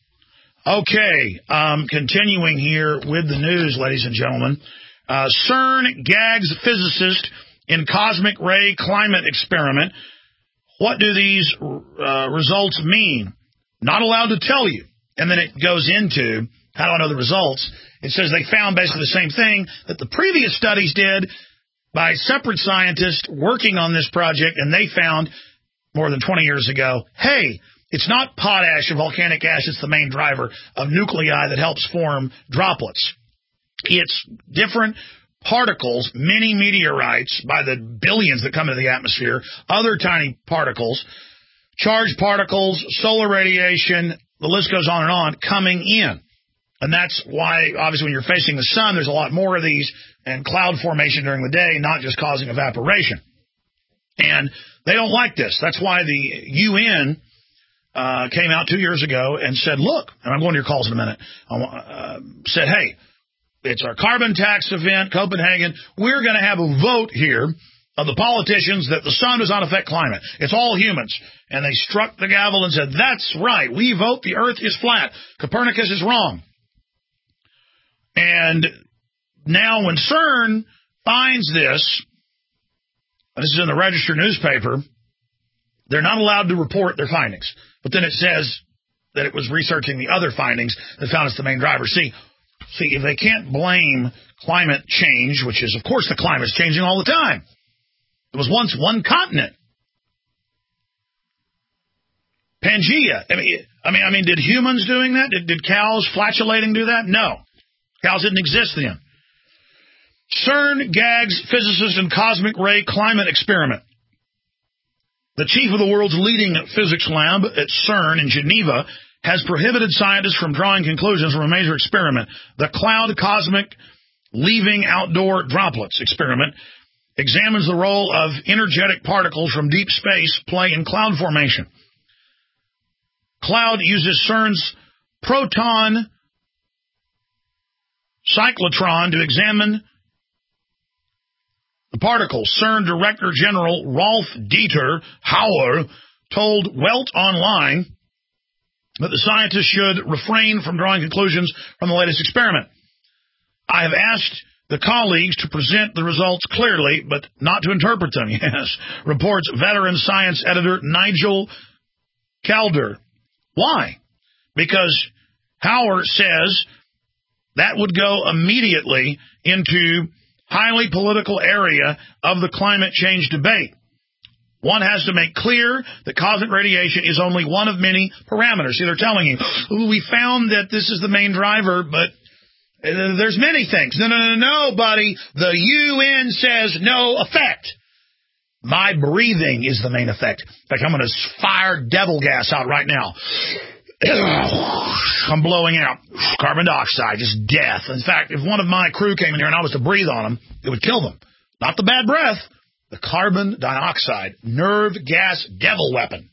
Okay, um, continuing here with the news, ladies and gentlemen. Uh, CERN gags physicist in cosmic ray climate experiment. What do these uh, results mean? Not allowed to tell you. And then it goes into, how do I know the results? It says they found basically the same thing that the previous studies did by separate scientists working on this project, and they found more than twenty years ago, hey, it's not potash or volcanic ash that's the main driver of nuclei that helps form droplets. It's different particles, mini meteorites by the billions that come into the atmosphere, other tiny particles, charged particles, solar radiation, the list goes on and on, coming in. And that's why, obviously, when you're facing the sun, there's a lot more of these, and cloud formation during the day, not just causing evaporation. And they don't like this. That's why the U N uh, came out two years ago and said, look, and I'm going to your calls in a minute, uh, said, hey, it's our carbon tax event, Copenhagen. We're going to have a vote here of the politicians that the sun does not affect climate. It's all humans. And they struck the gavel and said, that's right. We vote the earth is flat. Copernicus is wrong. And now when CERN finds this, and this is in the Register newspaper, they're not allowed to report their findings. But then it says that it was researching the other findings that found it's the main driver. See, see, if they can't blame climate change, which is, of course, the climate's changing all the time. It was once one continent. Pangea. I mean, I mean, I mean, did humans doing that? Did, did cows flatulating do that? No. Cows didn't exist then. CERN gags physicist in cosmic ray climate experiment. The chief of the world's leading physics lab at CERN in Geneva has prohibited scientists from drawing conclusions from a major experiment. The Cloud Cosmic Leaving Outdoor Droplets experiment examines the role of energetic particles from deep space play in cloud formation. Cloud uses CERN's proton cyclotron to examine the particles. CERN Director General Rolf Dieter Hauer told Welt Online that the scientists should refrain from drawing conclusions from the latest experiment. I have asked the colleagues to present the results clearly, but not to interpret them, yes, reports veteran science editor Nigel Calder. Why? Because Hauer says that would go immediately into highly political area of the climate change debate. One has to make clear that cosmic radiation is only one of many parameters. See, they're telling you, ooh, we found that this is the main driver, but uh, there's many things. No, no, no, no, buddy. The U N says no effect. My breathing is the main effect. In fact, I'm going to fire devil gas out right now. I'm blowing out carbon dioxide, just death. In fact, if one of my crew came in here and I was to breathe on them, it would kill them. Not the bad breath, the carbon dioxide, nerve gas devil weapon.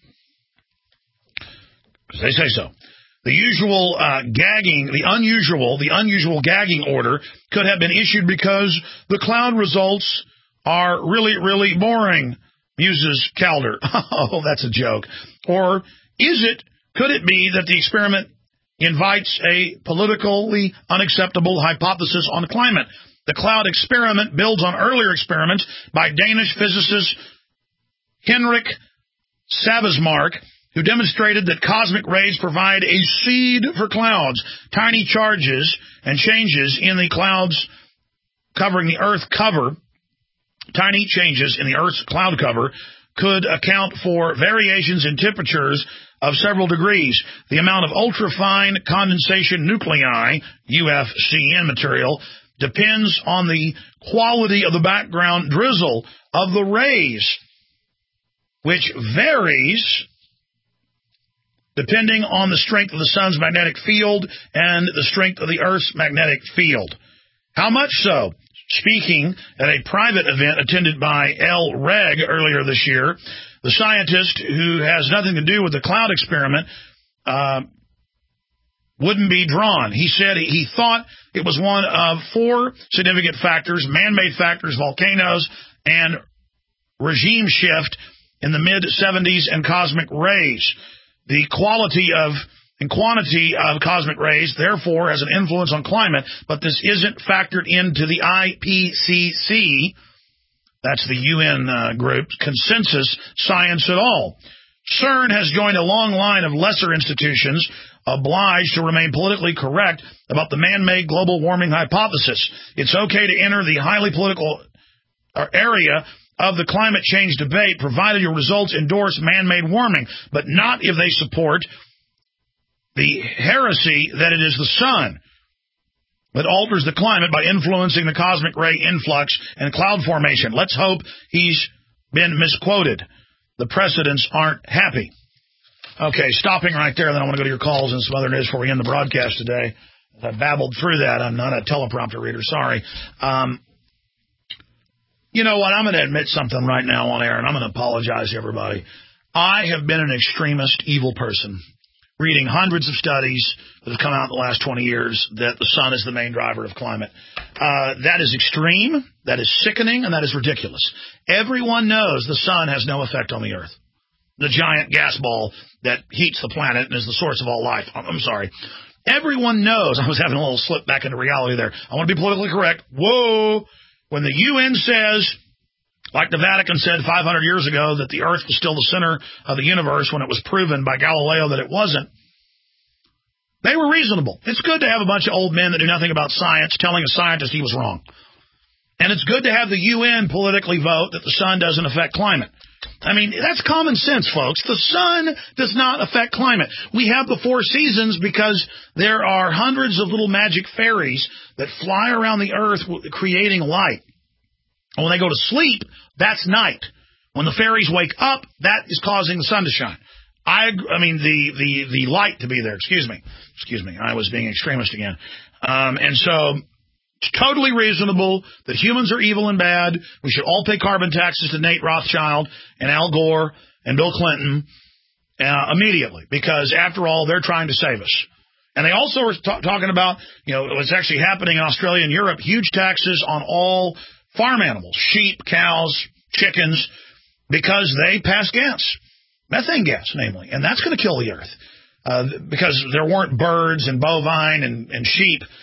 Because they say so. The usual uh, gagging, the unusual, the unusual gagging order could have been issued because the cloud results are really, really boring, muses Calder. Oh, that's a joke. Or is it, could it be that the experiment invites a politically unacceptable hypothesis on climate? The cloud experiment builds on earlier experiments by Danish physicist Henrik Savesmark, who demonstrated that cosmic rays provide a seed for clouds. Tiny charges and changes in the clouds covering the Earth cover, tiny changes in the Earth's cloud cover, could account for variations in temperatures of several degrees. The amount of ultrafine condensation nuclei, U F C N material, depends on the quality of the background drizzle of the rays, which varies depending on the strength of the sun's magnetic field and the strength of the Earth's magnetic field. How much so? Speaking at a private event attended by L. Reg earlier this year, the scientist, who has nothing to do with the cloud experiment, uh, wouldn't be drawn. He said he thought it was one of four significant factors: man-made factors, volcanoes, and regime shift in the mid seventies and cosmic rays. The quality of and quantity of cosmic rays, therefore, has an influence on climate, but this isn't factored into the I P C C, that's the U N uh, group, consensus science at all. CERN has joined a long line of lesser institutions obliged to remain politically correct about the man-made global warming hypothesis. It's okay to enter the highly political area of the climate change debate, provided your results endorse man-made warming, but not if they support the heresy that it is the sun that alters the climate by influencing the cosmic ray influx and cloud formation. Let's hope he's been misquoted. The precedents aren't happy. Okay, stopping right there, then I want to go to your calls and some other news before we end the broadcast today. As I babbled through that, I'm not a teleprompter reader, sorry. Um, you know what, I'm going to admit something right now on air, and I'm going to apologize to everybody. I have been an extremist, evil person, reading hundreds of studies that have come out in the last twenty years that the sun is the main driver of climate. Uh, that is extreme, that is sickening, and that is ridiculous. Everyone knows the sun has no effect on the Earth. The giant gas ball that heats the planet and is the source of all life. I'm sorry. Everyone knows. I was having a little slip back into reality there. I want to be politically correct. Whoa. When the U N says, like the Vatican said five hundred years ago, that the Earth was still the center of the universe when it was proven by Galileo that it wasn't, they were reasonable. It's good to have a bunch of old men that do nothing about science telling a scientist he was wrong. And it's good to have the U N politically vote that the sun doesn't affect climate. I mean, that's common sense, folks. The sun does not affect climate. We have the four seasons because there are hundreds of little magic fairies that fly around the earth creating light. And when they go to sleep, that's night. When the fairies wake up, that is causing the sun to shine. I, I mean, the, the, the light to be there. Excuse me. Excuse me. I was being extremist again. Um, and so it's totally reasonable that humans are evil and bad. We should all pay carbon taxes to Nate Rothschild and Al Gore and Bill Clinton uh, immediately, because after all, they're trying to save us. And they also are t- talking about, you know, what's actually happening in Australia and Europe, huge taxes on all farm animals, sheep, cows, chickens, because they pass gas, methane gas, namely, and that's going to kill the earth uh, because there weren't birds and bovine and, and sheep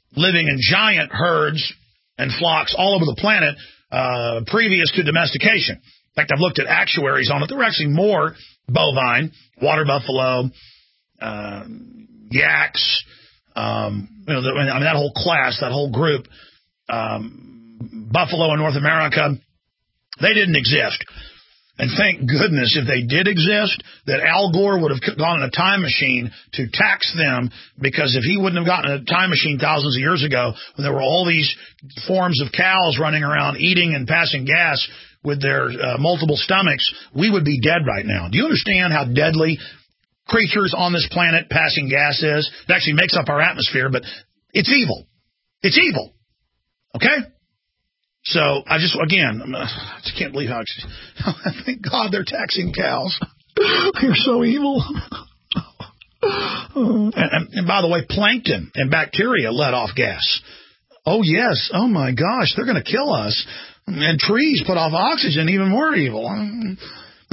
living in giant herds and flocks all over the planet uh, previous to domestication. In fact, I've looked at actuaries on it. There were actually more bovine, water buffalo, uh, yaks, um, you know, the, I mean, that whole class, that whole group, um, buffalo in North America, they didn't exist. And thank goodness if they did exist, that Al Gore would have gone in a time machine to tax them, because if he wouldn't have gotten in a time machine thousands of years ago when there were all these forms of cows running around eating and passing gas with their uh, multiple stomachs, we would be dead right now. Do you understand how deadly creatures on this planet passing gas is? It actually makes up our atmosphere, but it's evil. It's evil. Okay? So I just, again, I just can't believe how, thank God they're taxing cows. They're so evil. and, and, and by the way, plankton and bacteria let off gas. Oh, yes. Oh, my gosh. They're going to kill us. And trees put off oxygen, even more evil. Uh,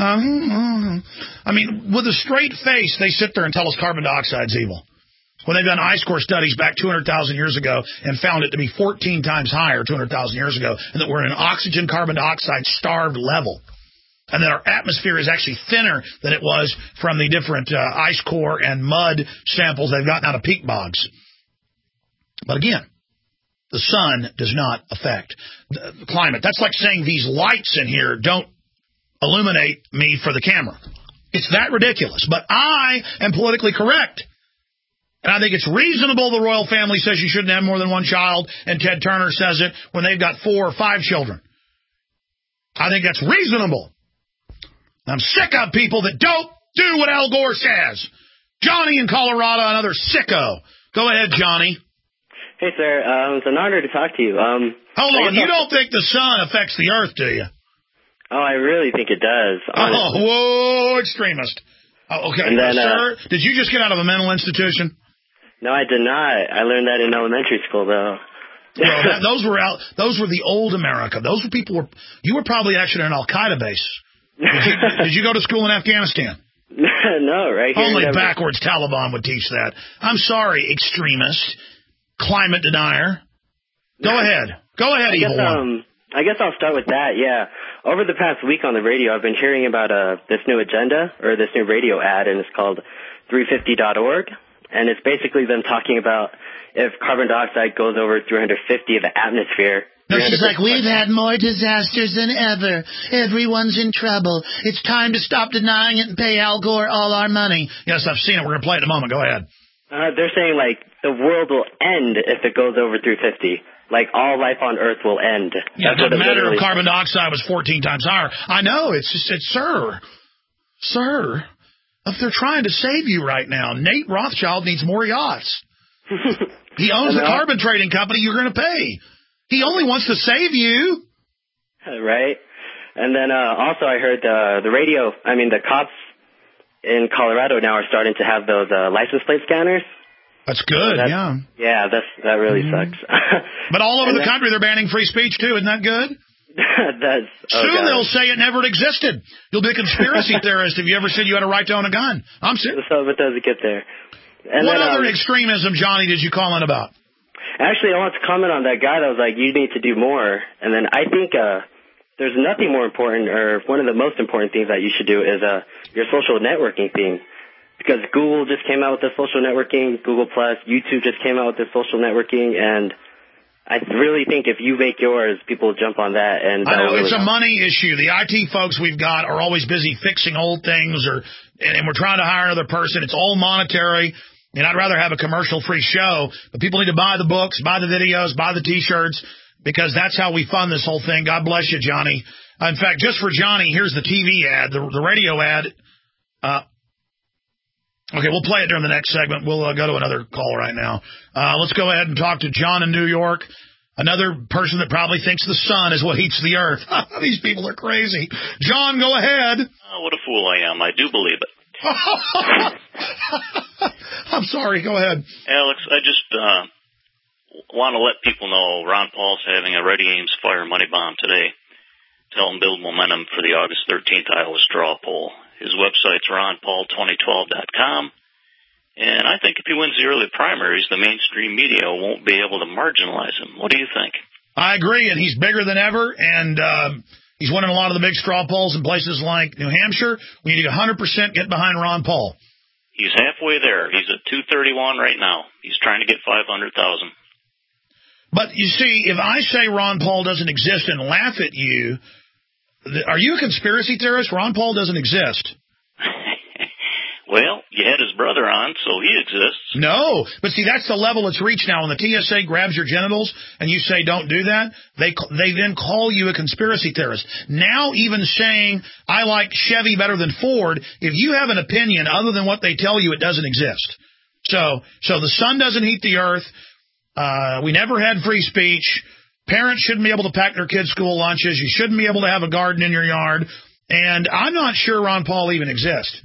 I mean, with a straight face, they sit there and tell us carbon dioxide's evil. When they've done ice core studies back two hundred thousand years ago and found it to be fourteen times higher two hundred thousand years ago, and that we're in an oxygen carbon dioxide starved level, and that our atmosphere is actually thinner than it was from the different uh, ice core and mud samples they've gotten out of peat bogs. But again, the sun does not affect the climate. That's like saying these lights in here don't illuminate me for the camera. It's that ridiculous. But I am politically correct. And I think it's reasonable the royal family says you shouldn't have more than one child, and Ted Turner says it when they've got four or five children. I think that's reasonable. I'm sick of people that don't do what Al Gore says. Johnny in Colorado, another sicko. Go ahead, Johnny. Hey, sir. Um, it's an honor to talk to you. Um, Hold on. You don't think the sun affects the earth, do you? Oh, I really think it does. Honestly. Oh, whoa, extremist. Oh, okay. And then, sir, uh, did you just get out of a mental institution? No, I did not. I learned that in elementary school, though. Well, that, those were out. Those were the old America. Those were people were. You were probably actually in an Al Qaeda base. Did you, did you go to school in Afghanistan? No, right here. Only never. backwards Taliban would teach that. I'm sorry, extremist, climate denier. Go ahead. Go ahead, I evil guess, one. Um, I guess I'll start with that. Yeah. Over the past week on the radio, I've been hearing about uh, this new agenda, or this new radio ad, and it's called three fifty dot org. And it's basically them talking about if carbon dioxide goes over three hundred fifty of the atmosphere. No, she's like, we've had more disasters than ever. Everyone's in trouble. It's time to stop denying it and pay Al Gore all our money. Yes, I've seen it. We're going to play it in a moment. Go ahead. Uh, they're saying, like, the world will end if it goes over three fifty. Like, all life on Earth will end. Yeah, That's it doesn't matter if literally carbon dioxide was fourteen times higher. I know. It's just, it's, sir. Sir. If they're trying to save you right now, Nate Rothschild needs more yachts. He owns the carbon trading company you're going to pay. He only wants to save you. Right. And then uh, also I heard uh, the radio, I mean, the cops in Colorado now are starting to have those uh, license plate scanners. That's good, that's, yeah. Yeah, that's, that really mm-hmm. sucks. But all over and the then, country, they're banning free speech, too. Isn't that good? That's, oh Soon God. they'll say it never existed. You'll be a conspiracy theorist if you ever said you had a right to own a gun. I'm serious. So it doesn't get there. And what then, other um, extremism, Johnny, did you comment about? Actually, I want to comment on that guy that was like, you need to do more. And then I think uh, there's nothing more important, or one of the most important things that you should do is uh, your social networking thing. Because Google just came out with the social networking, Google Plus, YouTube just came out with the social networking, and I really think if you make yours, people will jump on that. And I know, really it's a help. money issue. The I T folks we've got are always busy fixing old things, or and we're trying to hire another person. It's all monetary, and I'd rather have a commercial-free show. But people need to buy the books, buy the videos, buy the T-shirts, because that's how we fund this whole thing. God bless you, Johnny. Uh, in fact, just for Johnny, here's the T V ad, the, the radio ad. Uh, okay, we'll play it during the next segment. We'll uh, go to another call right now. Uh, let's go ahead and talk to John in New York, another person that probably thinks the sun is what heats the earth. These people are crazy. John, go ahead. Oh, what a fool I am. I do believe it. I'm sorry. Go ahead. Alex, I just uh, want to let people know Ron Paul's having a Ready, Ames, Fire money bomb today to help him build momentum for the August thirteenth Iowa straw poll. His website's ron paul twenty twelve dot com, And I think if he wins the early primaries, the mainstream media won't be able to marginalize him. What do you think? I agree, and he's bigger than ever, and um, he's winning a lot of the big straw polls in places like New Hampshire. We need to one hundred percent get behind Ron Paul. He's halfway there. He's at two thirty-one right now. He's trying to get five hundred thousand. But, you see, if I say Ron Paul doesn't exist and laugh at you, are you a conspiracy theorist? Ron Paul doesn't exist. Well, you had his brother on, so he exists. No, but see, that's the level it's reached now. When the T S A grabs your genitals and you say don't do that, they they then call you a conspiracy theorist. Now even saying I like Chevy better than Ford, if you have an opinion other than what they tell you, it doesn't exist. So, so the sun doesn't heat the earth. Uh, we never had free speech. Parents shouldn't be able to pack their kids' school lunches. You shouldn't be able to have a garden in your yard. And I'm not sure Ron Paul even exists.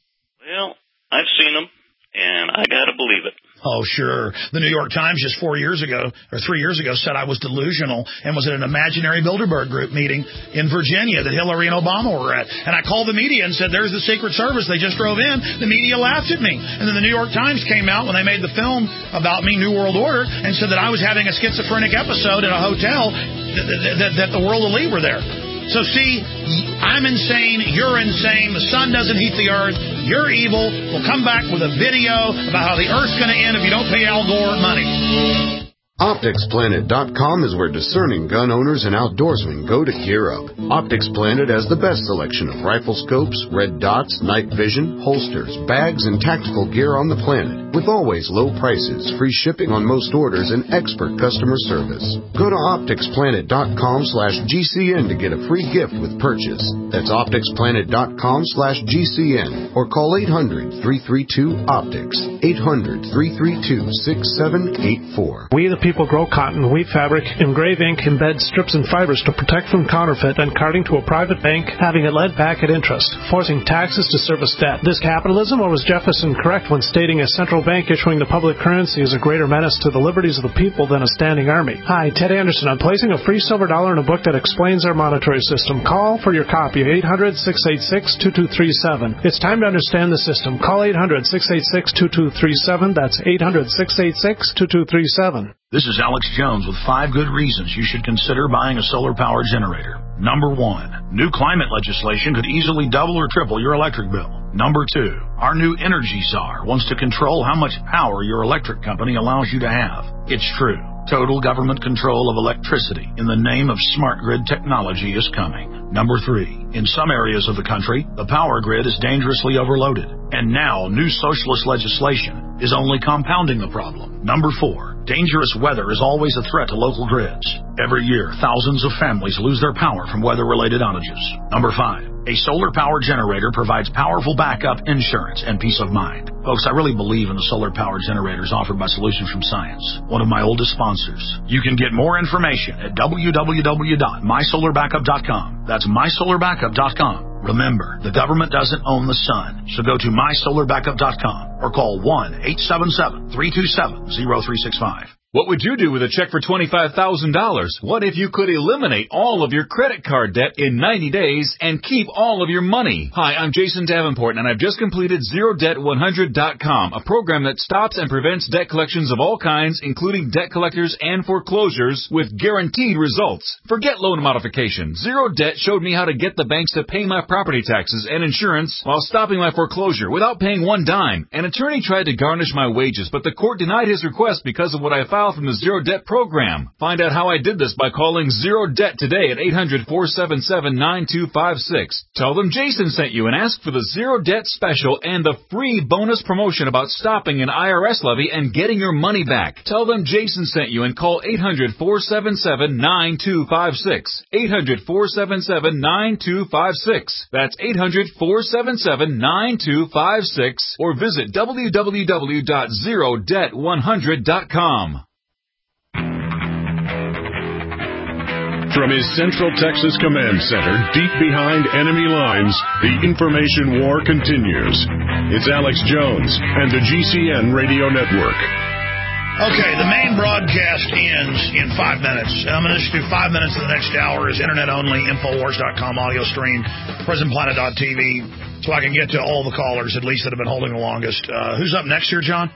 Well, I've seen him, and I got to believe it. Oh, sure. The New York Times just four years ago, or three years ago, said I was delusional and was at an imaginary Bilderberg group meeting in Virginia that Hillary and Obama were at. And I called the media and said, there's the Secret Service. They just drove in. The media laughed at me. And then the New York Times came out when they made the film about me, New World Order, and said that I was having a schizophrenic episode in a hotel, that, that, that the world elite were there. So, see, I'm insane, you're insane, the sun doesn't heat the earth, you're evil. We'll come back with a video about how the earth's going to end if you don't pay Al Gore money. Optics Planet dot com is where discerning gun owners and outdoorsmen go to gear up. Optics Planet has the best selection of rifle scopes, red dots, night vision, holsters, bags, and tactical gear on the planet, with always low prices, free shipping on most orders, and expert customer service. Go to Optics Planet dot com slash G C N to get a free gift with purchase. That's Optics Planet dot com slash G C N or call eight hundred, three three two, optics, eight hundred, three three two, six seven eight four. We the people grow cotton, weave fabric, engrave ink, embed strips and fibers to protect from counterfeit and carting to a private bank, having it lent back at interest, forcing taxes to service debt. This capitalism, or was Jefferson correct when stating a central bank issuing the public currency is a greater menace to the liberties of the people than a standing army? Hi, Ted Anderson. I'm placing a free silver dollar in a book that explains our monetary system. Call for your copy, eight hundred, six eight six, two two three seven. It's time to understand the system. Call eight hundred, six eight six, two two three seven. That's eight hundred, six eight six, two two three seven. This is Alex Jones with five good reasons you should consider buying a solar power generator. Number one, new climate legislation could easily double or triple your electric bill. Number two, our new energy czar wants to control how much power your electric company allows you to have. It's true. Total government control of electricity in the name of smart grid technology is coming. Number three, in some areas of the country, the power grid is dangerously overloaded. And now, new socialist legislation is only compounding the problem. Number four, dangerous weather is always a threat to local grids. Every year, thousands of families lose their power from weather-related outages. Number five, a solar power generator provides powerful backup, insurance, and peace of mind. Folks, I really believe in the solar power generators offered by Solutions from Science, one of my oldest sponsors. You can get more information at w w w dot my solar backup dot com. That's my solar backup dot com. Remember, the government doesn't own the sun, so go to my solar backup dot com or call one eight seven seven, three two seven, zero three six five. What would you do with a check for twenty-five thousand dollars? What if you could eliminate all of your credit card debt in ninety days and keep all of your money? Hi, I'm Jason Davenport, and I've just completed zero debt one hundred dot com, a program that stops and prevents debt collections of all kinds, including debt collectors and foreclosures, with guaranteed results. Forget loan modification. Zero Debt showed me how to get the banks to pay my property taxes and insurance while stopping my foreclosure without paying one dime. An attorney tried to garnish my wages, but the court denied his request because of what I filed from the Zero Debt program. Find out how I did this by calling Zero Debt today at eight hundred, four seven seven, nine two five six. Tell them Jason sent you and ask for the Zero Debt special and the free bonus promotion about stopping an I R S levy and getting your money back. Tell them Jason sent you and call eight hundred, four seven seven, nine two five six. eight hundred, four seven seven, nine two five six. That's eight hundred, four seven seven, nine two five six or visit w w w dot zero debt one hundred dot com. From his Central Texas Command Center, deep behind enemy lines, the information war continues. It's Alex Jones and the G C N Radio Network. Okay, the main broadcast ends in five minutes. I'm going to just do five minutes of the next hour is internet only, Infowars dot com audio stream, prison planet dot t v, so I can get to all the callers, at least that have been holding the longest. Uh, who's up next here, John?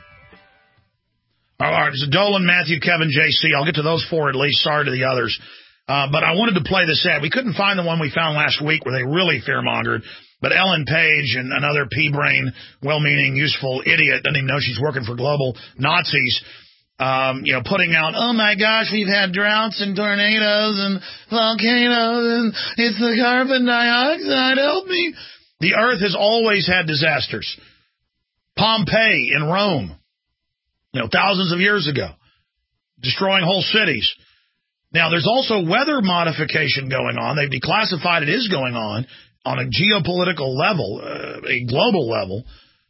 All right, so Dolan, Matthew, Kevin, J C. I'll get to those four at least. Sorry to the others. Uh, but I wanted to play this ad. We couldn't find the one we found last week where they really fear-mongered. But Ellen Page and another pea-brain, well-meaning, useful idiot, doesn't even know she's working for global Nazis, um, you know, putting out, oh, my gosh, we've had droughts and tornadoes and volcanoes, and it's the carbon dioxide, help me. The Earth has always had disasters. Pompeii in Rome, you know, thousands of years ago, destroying whole cities. Now, there's also weather modification going on. They've declassified it is going on on a geopolitical level, uh, a global level.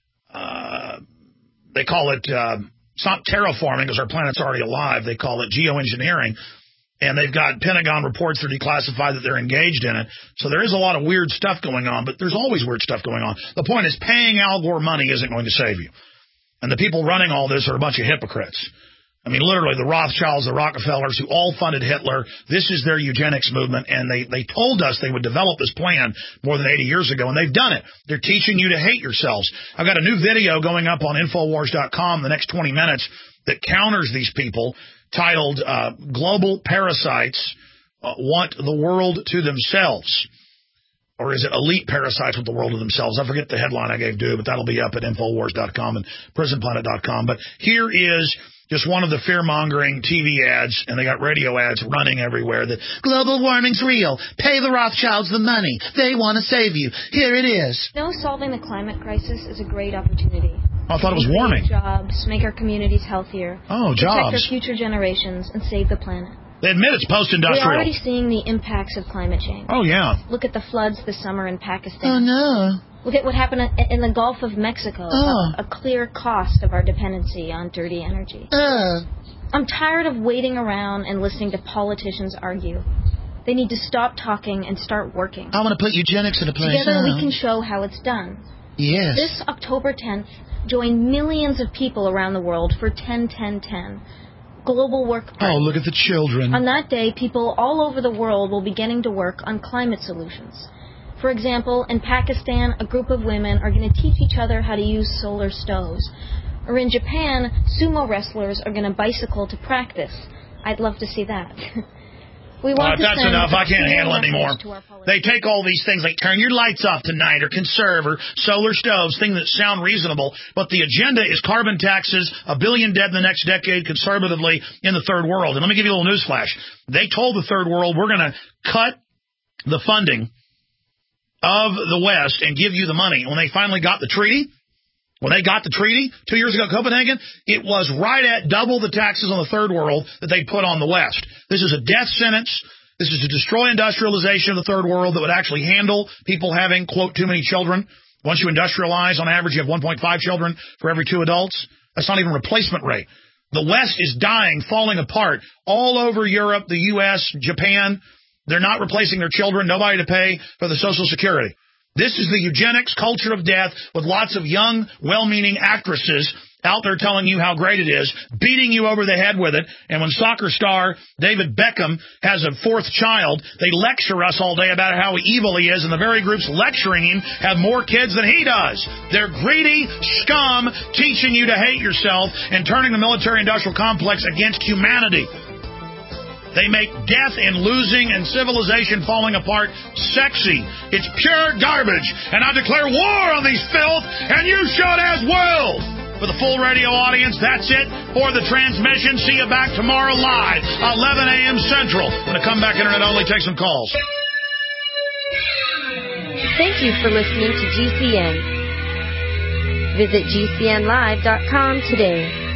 Uh, they call it, uh, it's not terraforming because our planet's already alive. They call it geoengineering. And they've got Pentagon reports that are declassified that they're engaged in it. So there is a lot of weird stuff going on, but there's always weird stuff going on. The point is paying Al Gore money isn't going to save you. And the people running all this are a bunch of hypocrites. I mean, literally, the Rothschilds, the Rockefellers, who all funded Hitler, this is their eugenics movement, and they, they told us they would develop this plan more than eighty years ago, and they've done it. They're teaching you to hate yourselves. I've got a new video going up on Infowars dot com in the next twenty minutes that counters these people, titled uh, Global Parasites uh, Want the World to Themselves. Or is it Elite Parasites Want the World to Themselves? I forget the headline I gave Dew, but that'll be up at Infowars dot com and Prison Planet dot com. But here is just one of the fear-mongering T V ads, and they got radio ads running everywhere that global warming's real. Pay the Rothschilds the money. They want to save you. Here it is. You know, solving the climate crisis is a great opportunity. I thought it was warming. Jobs, make our communities healthier. Oh, jobs. Protect our future generations and save the planet. They admit it's post-industrial. We're already seeing the impacts of climate change. Oh, yeah. Look at the floods this summer in Pakistan. Oh, no. Look at what happened in the Gulf of Mexico. Oh. A, a clear cost of our dependency on dirty energy. Uh. I'm tired of waiting around and listening to politicians argue. They need to stop talking and start working. I want to put eugenics in a place. Together huh? we can show how it's done. Yes. This October tenth, join millions of people around the world for ten ten ten. Global Work Party. Oh, look at the children. On that day, people all over the world will be getting to work on climate solutions. For example, in Pakistan, a group of women are going to teach each other how to use solar stoves. Or in Japan, sumo wrestlers are going to bicycle to practice. I'd love to see that. We want uh, that's enough. I can't handle it anymore. They take all these things like turn your lights off tonight or conserve or solar stoves, things that sound reasonable, but the agenda is carbon taxes, a billion dead in the next decade conservatively in the third world. And let me give you a little newsflash. They told the third world we're going to cut the funding of the West and give you the money. When they finally got the treaty, when they got the treaty two years ago, Copenhagen, it was right at double the taxes on the third world that they put on the West. This is a death sentence. This is to destroy industrialization of the third world that would actually handle people having, quote, too many children. Once you industrialize, on average, you have one point five children for every two adults. That's not even replacement rate. The West is dying, falling apart all over Europe, the U S, Japan. They're not replacing their children, nobody to pay for the Social Security. This is the eugenics culture of death with lots of young, well-meaning actresses out there telling you how great it is, beating you over the head with it. And when soccer star David Beckham has a fourth child, they lecture us all day about how evil he is, and the very groups lecturing him have more kids than he does. They're greedy scum teaching you to hate yourself and turning the military-industrial complex against humanity. They make death and losing and civilization falling apart sexy. It's pure garbage. And I declare war on these filth, and you should as well. For the full radio audience, that's it for the transmission. See you back tomorrow live, eleven a.m. Central. When I come back, internet only, take some calls. Thank you for listening to G C N. Visit G C N live dot com today.